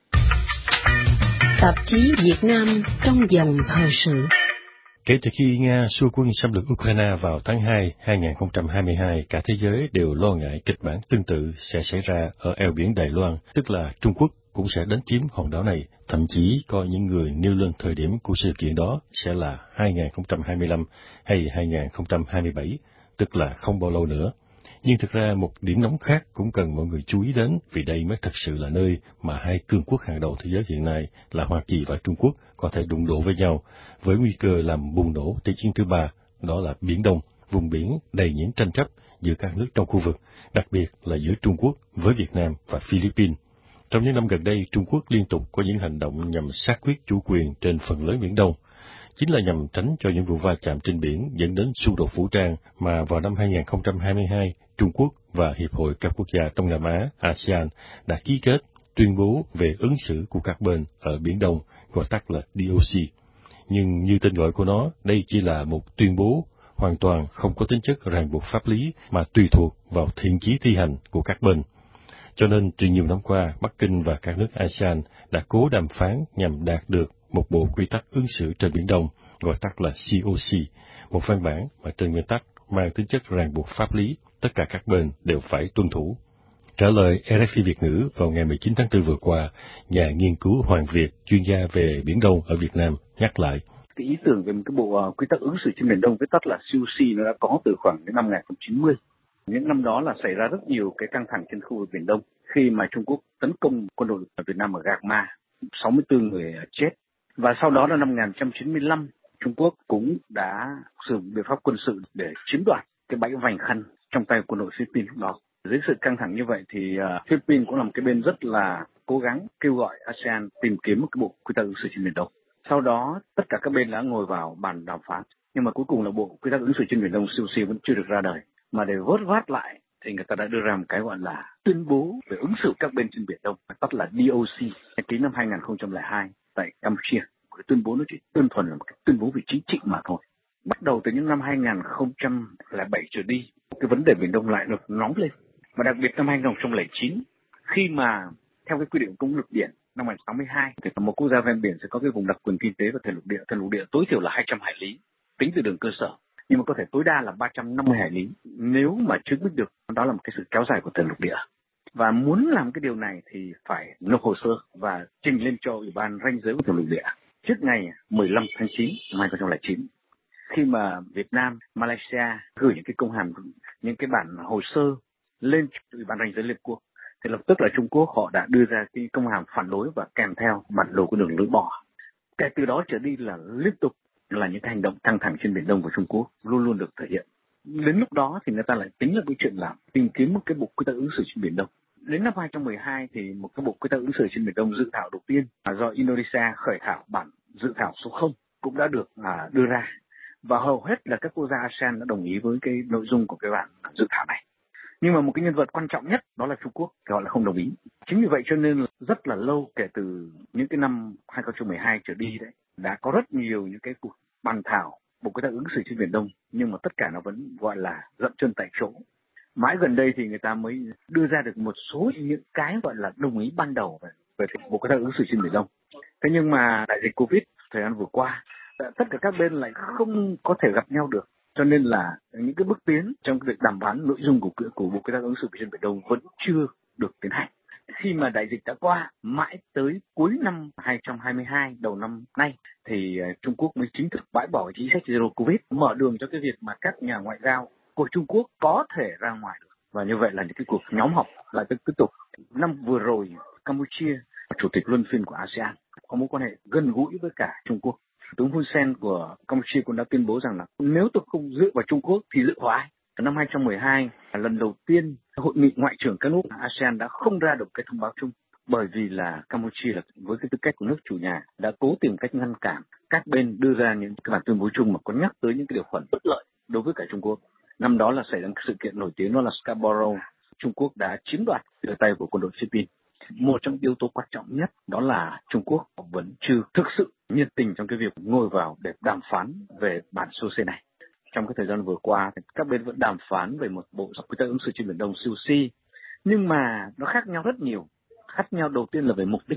Tạp chí Việt Nam trong dòng thời sự. Kể từ khi Nga xua quân xâm lược Ukraine vào tháng hai hai nghìn không trăm hai mươi hai, cả thế giới đều lo ngại kịch bản tương tự sẽ xảy ra ở eo biển Đài Loan, tức là Trung Quốc cũng sẽ đánh chiếm hòn đảo này. Thậm chí có những người nêu lên thời điểm của sự kiện đó sẽ là hai nghìn không trăm hai mươi lăm hay hai nghìn không trăm hai mươi bảy, tức là không bao lâu nữa. Nhưng thực ra một điểm nóng khác cũng cần mọi người chú ý đến, vì đây mới thật sự là nơi mà hai cường quốc hàng đầu thế giới hiện nay là Hoa Kỳ và Trung Quốc có thể đụng độ với nhau, với nguy cơ làm bùng nổ Thế chiến thứ ba, đó là Biển Đông, vùng biển đầy những tranh chấp giữa các nước trong khu vực, đặc biệt là giữa Trung Quốc với Việt Nam và Philippines. Trong những năm gần đây, Trung Quốc liên tục có những hành động nhằm xác quyết chủ quyền trên phần lớn Biển Đông. Chính là nhằm tránh cho những vụ va chạm trên biển dẫn đến xung đột vũ trang mà vào năm hai nghìn không trăm hai mươi hai, Trung Quốc và Hiệp hội các quốc gia Đông Nam Á a sê an đã ký kết tuyên bố về ứng xử của các bên ở Biển Đông, gọi tắt là đê ô xê. Nhưng như tên gọi của nó, đây chỉ là một tuyên bố hoàn toàn không có tính chất ràng buộc pháp lý mà tùy thuộc vào thiện chí thi hành của các bên. Cho nên, từ nhiều năm qua, Bắc Kinh và các nước a sê an đã cố đàm phán nhằm đạt được một bộ quy tắc ứng xử trên Biển Đông, gọi tắt là xê ô xê, một văn bản mà trên nguyên tắc mang tính chất ràng buộc pháp lý, tất cả các bên đều phải tuân thủ. Trả lời rờ ép i Việt ngữ vào ngày mười chín tháng tư vừa qua, nhà nghiên cứu Hoàng Việt, chuyên gia về Biển Đông ở Việt Nam, nhắc lại. Cái ý tưởng về một cái bộ uh, quy tắc ứng xử trên Biển Đông, viết tắt là xê ô xê, nó đã có từ khoảng đến năm một nghìn chín trăm chín mươi. Những năm đó là xảy ra rất nhiều cái căng thẳng trên khu vực Biển Đông, khi mà Trung Quốc tấn công quân đội ở Việt Nam ở Gạc Ma, sáu mươi tư người chết. Và sau đó là năm một nghìn chín trăm chín mươi lăm, Trung Quốc cũng đã sử dụng biện pháp quân sự để chiếm đoạt cái bãi Vành Khăn trong tay quân đội Philippines lúc đó. Dưới sự căng thẳng như vậy thì uh, Philippines cũng là một cái bên rất là cố gắng kêu gọi a sê an tìm kiếm một cái bộ quy tắc ứng xử trên Biển Đông. Sau đó tất cả các bên đã ngồi vào bàn đàm phán, nhưng mà cuối cùng là bộ quy tắc ứng xử trên Biển Đông xê ô xê vẫn chưa được ra đời. Mà để vớt vát lại thì người ta đã đưa ra một cái gọi là tuyên bố về ứng xử các bên trên Biển Đông, tắt là đê ô xê, ký năm hai nghìn không trăm lẻ hai tại Campuchia. Cái tuyên bố nó chỉ đơn thuần là một cái tuyên bố về chính trị mà thôi. Bắt đầu từ những năm hai nghìn không trăm lẻ bảy trở đi, cái vấn đề Biển Đông lại được nóng lên. Và đặc biệt năm hai nghìn không trăm lẻ chín, khi mà theo cái quy định công ước luật biển năm một nghìn chín trăm tám mươi hai, thì một quốc gia ven biển sẽ có cái vùng đặc quyền kinh tế và thềm lục địa. Thềm lục địa tối thiểu là hai trăm hải lý, tính từ đường cơ sở, nhưng mà có thể tối đa là ba trăm năm mươi hải lý. Nếu mà chứng minh được đó là một cái sự kéo dài của thềm lục địa. Và muốn làm cái điều này thì phải nộp hồ sơ và trình lên cho Ủy ban ranh giới của thềm lục địa trước ngày mười lăm tháng chín năm hai nghìn không trăm lẻ chín. Khi mà Việt Nam, Malaysia gửi những cái công hàm, những cái bản hồ sơ lên Ủy ban ranh giới Liên Hợp Quốc, thì lập tức là Trung Quốc họ đã đưa ra cái công hàm phản đối và kèm theo bản đồ của đường lưỡi bò. Kể từ đó trở đi là liên tục là những cái hành động căng thẳng trên Biển Đông của Trung Quốc luôn luôn được thể hiện. Đến lúc đó thì người ta lại tính là cái chuyện là tìm kiếm một cái bộ quy tắc ứng xử trên Biển Đông. Đến năm hai nghìn không trăm mười hai thì một cái bộ quy tắc ứng xử trên Biển Đông dự thảo đầu tiên do Indonesia khởi thảo, bản dự thảo số không cũng đã được à, đưa ra. Và hầu hết là các quốc gia a sê an đã đồng ý với cái nội dung của cái bản dự thảo này. Nhưng mà một cái nhân vật quan trọng nhất đó là Trung Quốc thì họ lại không đồng ý. Chính vì vậy cho nên là rất là lâu, kể từ những cái năm hai nghìn không trăm mười hai trở đi đấy, đã có rất nhiều những cái cuộc bàn thảo bộ quy tắc ứng xử trên Biển Đông, nhưng mà tất cả nó vẫn gọi là dậm chân tại chỗ. Mãi gần đây thì người ta mới đưa ra được một số những cái gọi là đồng ý ban đầu về, về bộ quy tắc ứng xử trên Biển Đông. Thế nhưng mà đại dịch Covid thời gian vừa qua, tất cả các bên lại không có thể gặp nhau được. Cho nên là những cái bước tiến trong cái việc đàm phán nội dung của, của bộ quy tắc ứng xử trên Biển Đông vẫn chưa được tiến hành. Khi mà đại dịch đã qua, mãi tới cuối năm hai nghìn không trăm hai mươi hai, đầu năm nay, thì Trung Quốc mới chính thức bãi bỏ chính sách Zero Covid, mở đường cho cái việc mà các nhà ngoại giao của Trung Quốc có thể ra ngoài được. Và như vậy là những cái cuộc nhóm họp lại tiếp tục. Năm vừa rồi, Campuchia, chủ tịch luân phiên của a sê an, có mối quan hệ gần gũi với cả Trung Quốc. Thủ tướng Hun Sen của Campuchia cũng đã tuyên bố rằng là nếu tôi không dựa vào Trung Quốc thì dựa vào ai? Năm hai nghìn không trăm mười hai, lần đầu tiên hội nghị ngoại trưởng các nước a sê an đã không ra được cái thông báo chung, bởi vì là Campuchia là với cái tư cách của nước chủ nhà đã cố tìm cách ngăn cản các bên đưa ra những cái bản tuyên bố chung mà có nhắc tới những cái điều khoản bất lợi đối với cả Trung Quốc. Năm đó là xảy ra sự kiện nổi tiếng, đó là Scarborough. Trung Quốc đã chiếm đoạt từ tay của quân đội Philippines. Một trong yếu tố quan trọng nhất đó là Trung Quốc vẫn chưa thực sự nhiệt tình trong cái việc ngồi vào để đàm phán về bản xê ô xê này. Trong cái thời gian vừa qua, các bên vẫn đàm phán về một bộ quy tắc ứng xử trên Biển Đông xê ô xê, nhưng mà nó khác nhau rất nhiều. Khác nhau đầu tiên là về mục đích.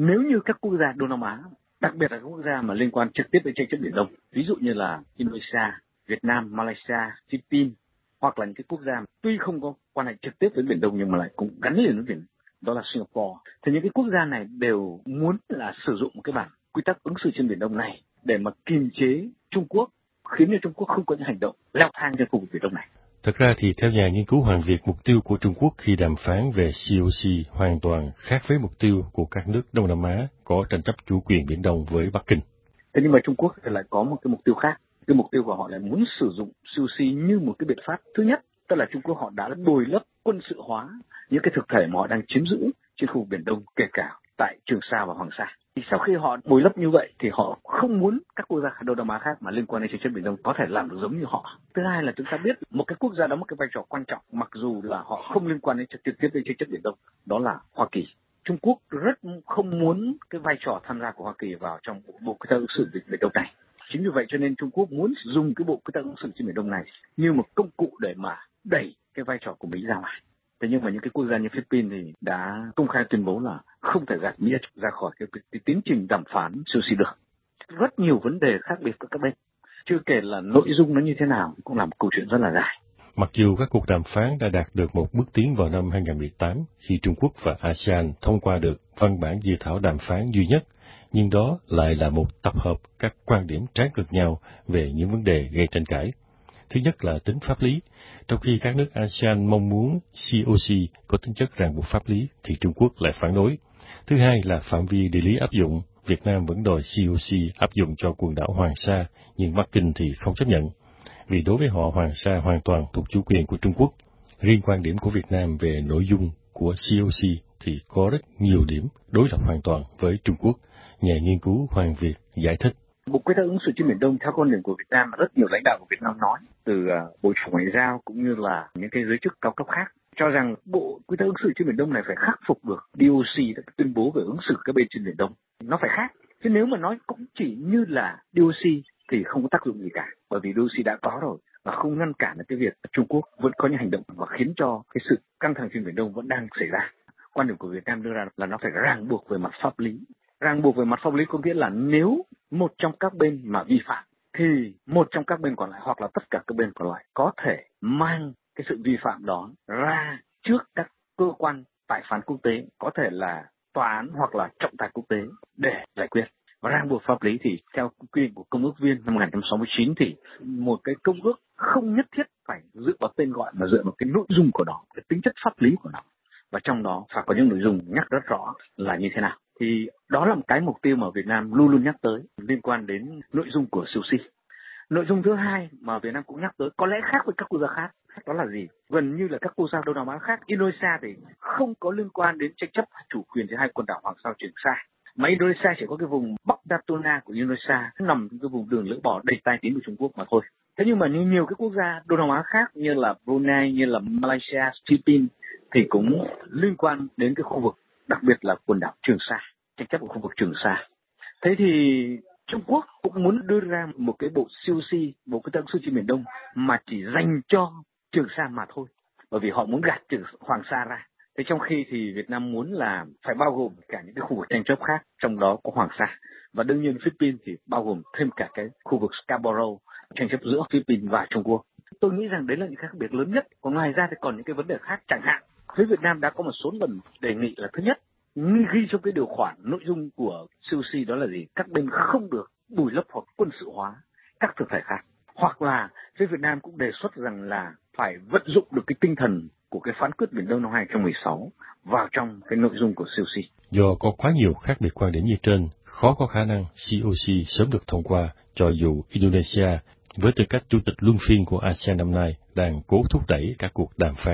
Nếu như các quốc gia Đông Nam Á, đặc biệt là các quốc gia mà liên quan trực tiếp đến tranh chấp Biển Đông, ví dụ như là Indonesia, Việt Nam, Malaysia, Philippines, hoặc là những cái quốc gia tuy không có quan hệ trực tiếp với Biển Đông nhưng mà lại cũng gắn liền với biển, đó là Singapore, thì những cái quốc gia này đều muốn là sử dụng một cái bản quy tắc ứng xử trên Biển Đông này để mà kiềm chế Trung Quốc, khiến cho Trung Quốc không có những hành động leo thang trên khu vực Biển Đông này. Thật ra thì theo nhà nghiên cứu Hoàng Việt, mục tiêu của Trung Quốc khi đàm phán về xê o xê hoàn toàn khác với mục tiêu của các nước Đông Nam Á có tranh chấp chủ quyền Biển Đông với Bắc Kinh. Thế nhưng mà Trung Quốc thì lại có một cái mục tiêu khác. Cái mục tiêu của họ là muốn sử dụng xê o xê như một cái biện pháp thứ nhất, tức là Trung Quốc họ đã bồi lấp quân sự hóa những cái thực thể mà họ đang chiếm giữ trên khu vực Biển Đông, kể cả tại Trường Sa và Hoàng Sa. Thì sau khi họ bồi lấp như vậy thì họ không muốn các quốc gia Đông Nam Á khác mà liên quan đến tranh chấp Biển Đông có thể làm được giống như họ. Thứ hai là chúng ta biết một cái quốc gia đó một cái vai trò quan trọng mặc dù là họ không liên quan đến trực tiếp đến tranh chấp Biển Đông, đó là Hoa Kỳ. Trung Quốc rất không muốn cái vai trò tham gia của Hoa Kỳ vào trong bộ quy tắc ứng xử Biển Đông này. Chính vì vậy cho nên Trung Quốc muốn dùng cái bộ quy tắc ứng xử trên Biển Đông này như một công cụ để mà đẩy cái vai trò của Mỹ ra ngoài. Thế nhưng mà những cái quốc gia như Philippines thì đã công khai tuyên bố là không thể gạt Mỹ ra khỏi cái, cái, cái tiến trình đàm phán xê o xê được. Rất nhiều vấn đề khác biệt của các bên. Chưa kể là nội dung nó như thế nào cũng là một câu chuyện rất là dài. Mặc dù các cuộc đàm phán đã đạt được một bước tiến vào năm hai không một tám khi Trung Quốc và a sê an thông qua được văn bản dự thảo đàm phán duy nhất, nhưng đó lại là một tập hợp các quan điểm trái ngược nhau về những vấn đề gây tranh cãi. Thứ nhất là tính pháp lý. Trong khi các nước a sê an mong muốn xê o xê có tính chất ràng buộc pháp lý, thì Trung Quốc lại phản đối. Thứ hai là phạm vi địa lý áp dụng. Việt Nam vẫn đòi xê o xê áp dụng cho quần đảo Hoàng Sa, nhưng Bắc Kinh thì không chấp nhận. Vì đối với họ, Hoàng Sa hoàn toàn thuộc chủ quyền của Trung Quốc. Riêng quan điểm của Việt Nam về nội dung của xê o xê thì có rất nhiều điểm đối lập hoàn toàn với Trung Quốc. Nhà nghiên cứu Hoàng Việt giải thích. Bộ quy tắc ứng xử trên Biển Đông theo quan điểm của Việt Nam, rất nhiều lãnh đạo của Việt Nam nói, từ uh, Bộ trưởng Ngoại giao cũng như là những cái giới chức cao cấp khác, cho rằng bộ quy tắc ứng xử trên Biển Đông này phải khắc phục được đê ô xê đã tuyên bố về ứng xử các bên trên Biển Đông. Nó phải khác. Chứ nếu mà nói cũng chỉ như là đê ô xê thì không có tác dụng gì cả, bởi vì đê ô xê đã có rồi và không ngăn cản được cái việc Trung Quốc vẫn có những hành động và khiến cho cái sự căng thẳng trên Biển Đông vẫn đang xảy ra. Quan điểm của Việt Nam đưa ra là nó phải ràng buộc về mặt pháp lý. Ràng buộc về mặt pháp lý có nghĩa là nếu một trong các bên mà vi phạm thì một trong các bên còn lại hoặc là tất cả các bên còn lại có thể mang cái sự vi phạm đó ra trước các cơ quan tài phán quốc tế, có thể là tòa án hoặc là trọng tài quốc tế để giải quyết. Và ràng buộc pháp lý thì theo quy định của Công ước Viên năm một nghìn chín trăm sáu mươi chín thì một cái công ước không nhất thiết phải dựa vào tên gọi mà dựa vào cái nội dung của nó, cái tính chất pháp lý của nó. Và trong đó phải có những nội dung nhắc rất rõ là như thế nào. Thì đó là một cái mục tiêu mà Việt Nam luôn luôn nhắc tới liên quan đến nội dung của xê o xê. Nội dung thứ hai mà Việt Nam cũng nhắc tới có lẽ khác với các quốc gia khác, đó là gì? Gần như là các quốc gia Đông Nam Á khác, Indonesia thì không có liên quan đến tranh chấp chủ quyền giữa hai quần đảo Hoàng Sa và Trường Sa. Mà Indonesia chỉ có cái vùng Bắc Natuna của Indonesia nằm trong cái vùng đường lưỡi bò đầy tai tiếng của Trung Quốc mà thôi. Thế nhưng mà như nhiều cái quốc gia Đông Nam Á khác như là Brunei, như là Malaysia, Philippines thì cũng liên quan đến cái khu vực, đặc biệt là quần đảo Trường Sa, tranh chấp ở khu vực Trường Sa. Thế thì Trung Quốc cũng muốn đưa ra một cái bộ xê o xê, bộ quy tắc ứng xử trên Biển Đông mà chỉ dành cho Trường Sa mà thôi, bởi vì họ muốn gạt Trường Hoàng Sa ra. Thế trong khi thì Việt Nam muốn là phải bao gồm cả những cái khu vực tranh chấp khác, trong đó có Hoàng Sa. Và đương nhiên Philippines thì bao gồm thêm cả cái khu vực Scarborough, tranh chấp giữa Philippines và Trung Quốc. Tôi nghĩ rằng đấy là những khác biệt lớn nhất. Còn ngoài ra thì còn những cái vấn đề khác, chẳng hạn phía Việt Nam đã có một số lần đề nghị là thứ nhất, ghi trong cái điều khoản nội dung của xê o xê đó là gì? Các bên không được bồi lấp hoặc quân sự hóa các thực thể khác. Hoặc là phía Việt Nam cũng đề xuất rằng là phải vận dụng được cái tinh thần của cái phán quyết Biển Đông năm hai không một sáu vào trong cái nội dung của xê o xê. Do có quá nhiều khác biệt quan điểm như trên, khó có khả năng xê o xê sớm được thông qua, cho dù Indonesia, với tư cách chủ tịch luân phiên của a sê an năm nay, đang cố thúc đẩy các cuộc đàm phán.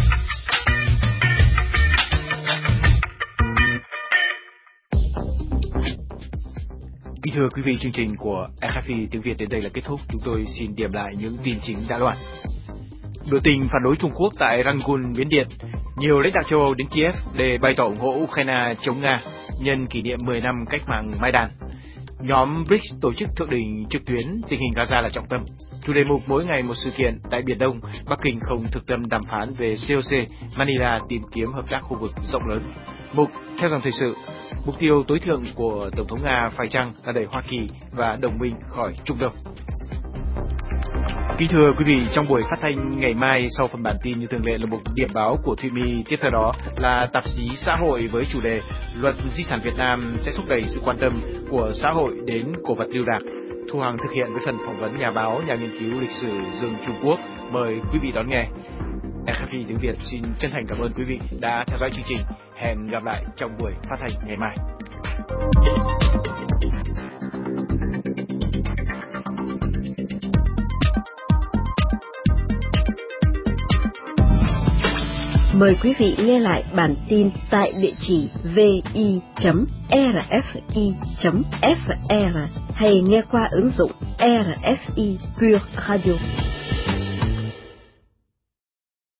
Kính thưa quý vị, chương trình của rờ ép i tiếng Việt đến đây là kết thúc. Chúng tôi xin điểm lại những tin chính đã đoạn. Biểu tình phản đối Trung Quốc tại Rangoon, Miến Điện. Nhiều lãnh đạo châu Âu đến Kiev để bày tỏ ủng hộ Ukraine chống Nga nhân kỷ niệm mười năm cách mạng Maidan. Nhóm bê rê i xê tổ chức thượng đỉnh trực tuyến, tình hình Gaza là trọng tâm. Chủ đề mục mỗi ngày một sự kiện tại Biển Đông, Bắc Kinh không thực tâm đàm phán về xê o xê, Manila tìm kiếm hợp tác khu vực rộng lớn. Mục theo dòng thời sự, Mục tiêu tối thượng của Tổng thống Nga phải chăng là đẩy Hoa Kỳ và đồng minh khỏi Trung Đông? Kính thưa quý vị, trong buổi phát thanh ngày mai sau phần bản tin như thường lệ là một điểm báo của Thụy My, tiếp theo đó là tạp chí Xã hội với chủ đề Luật di sản Việt Nam sẽ thúc đẩy sự quan tâm của xã hội đến cổ vật lưu lạc. Thu Hằng thực hiện với phần phỏng vấn nhà báo, nhà nghiên cứu lịch sử Dương Trung Quốc. Mời quý vị đón nghe. rờ ép i tiếng Việt xin chân thành cảm ơn quý vị đã theo dõi chương trình. Hẹn gặp lại trong buổi phát thanh ngày mai. Mời quý vị nghe lại bản tin tại địa chỉ vi chấm rờ ép i chấm ép rờ hay nghe qua ứng dụng rờ ép i Pure Radio.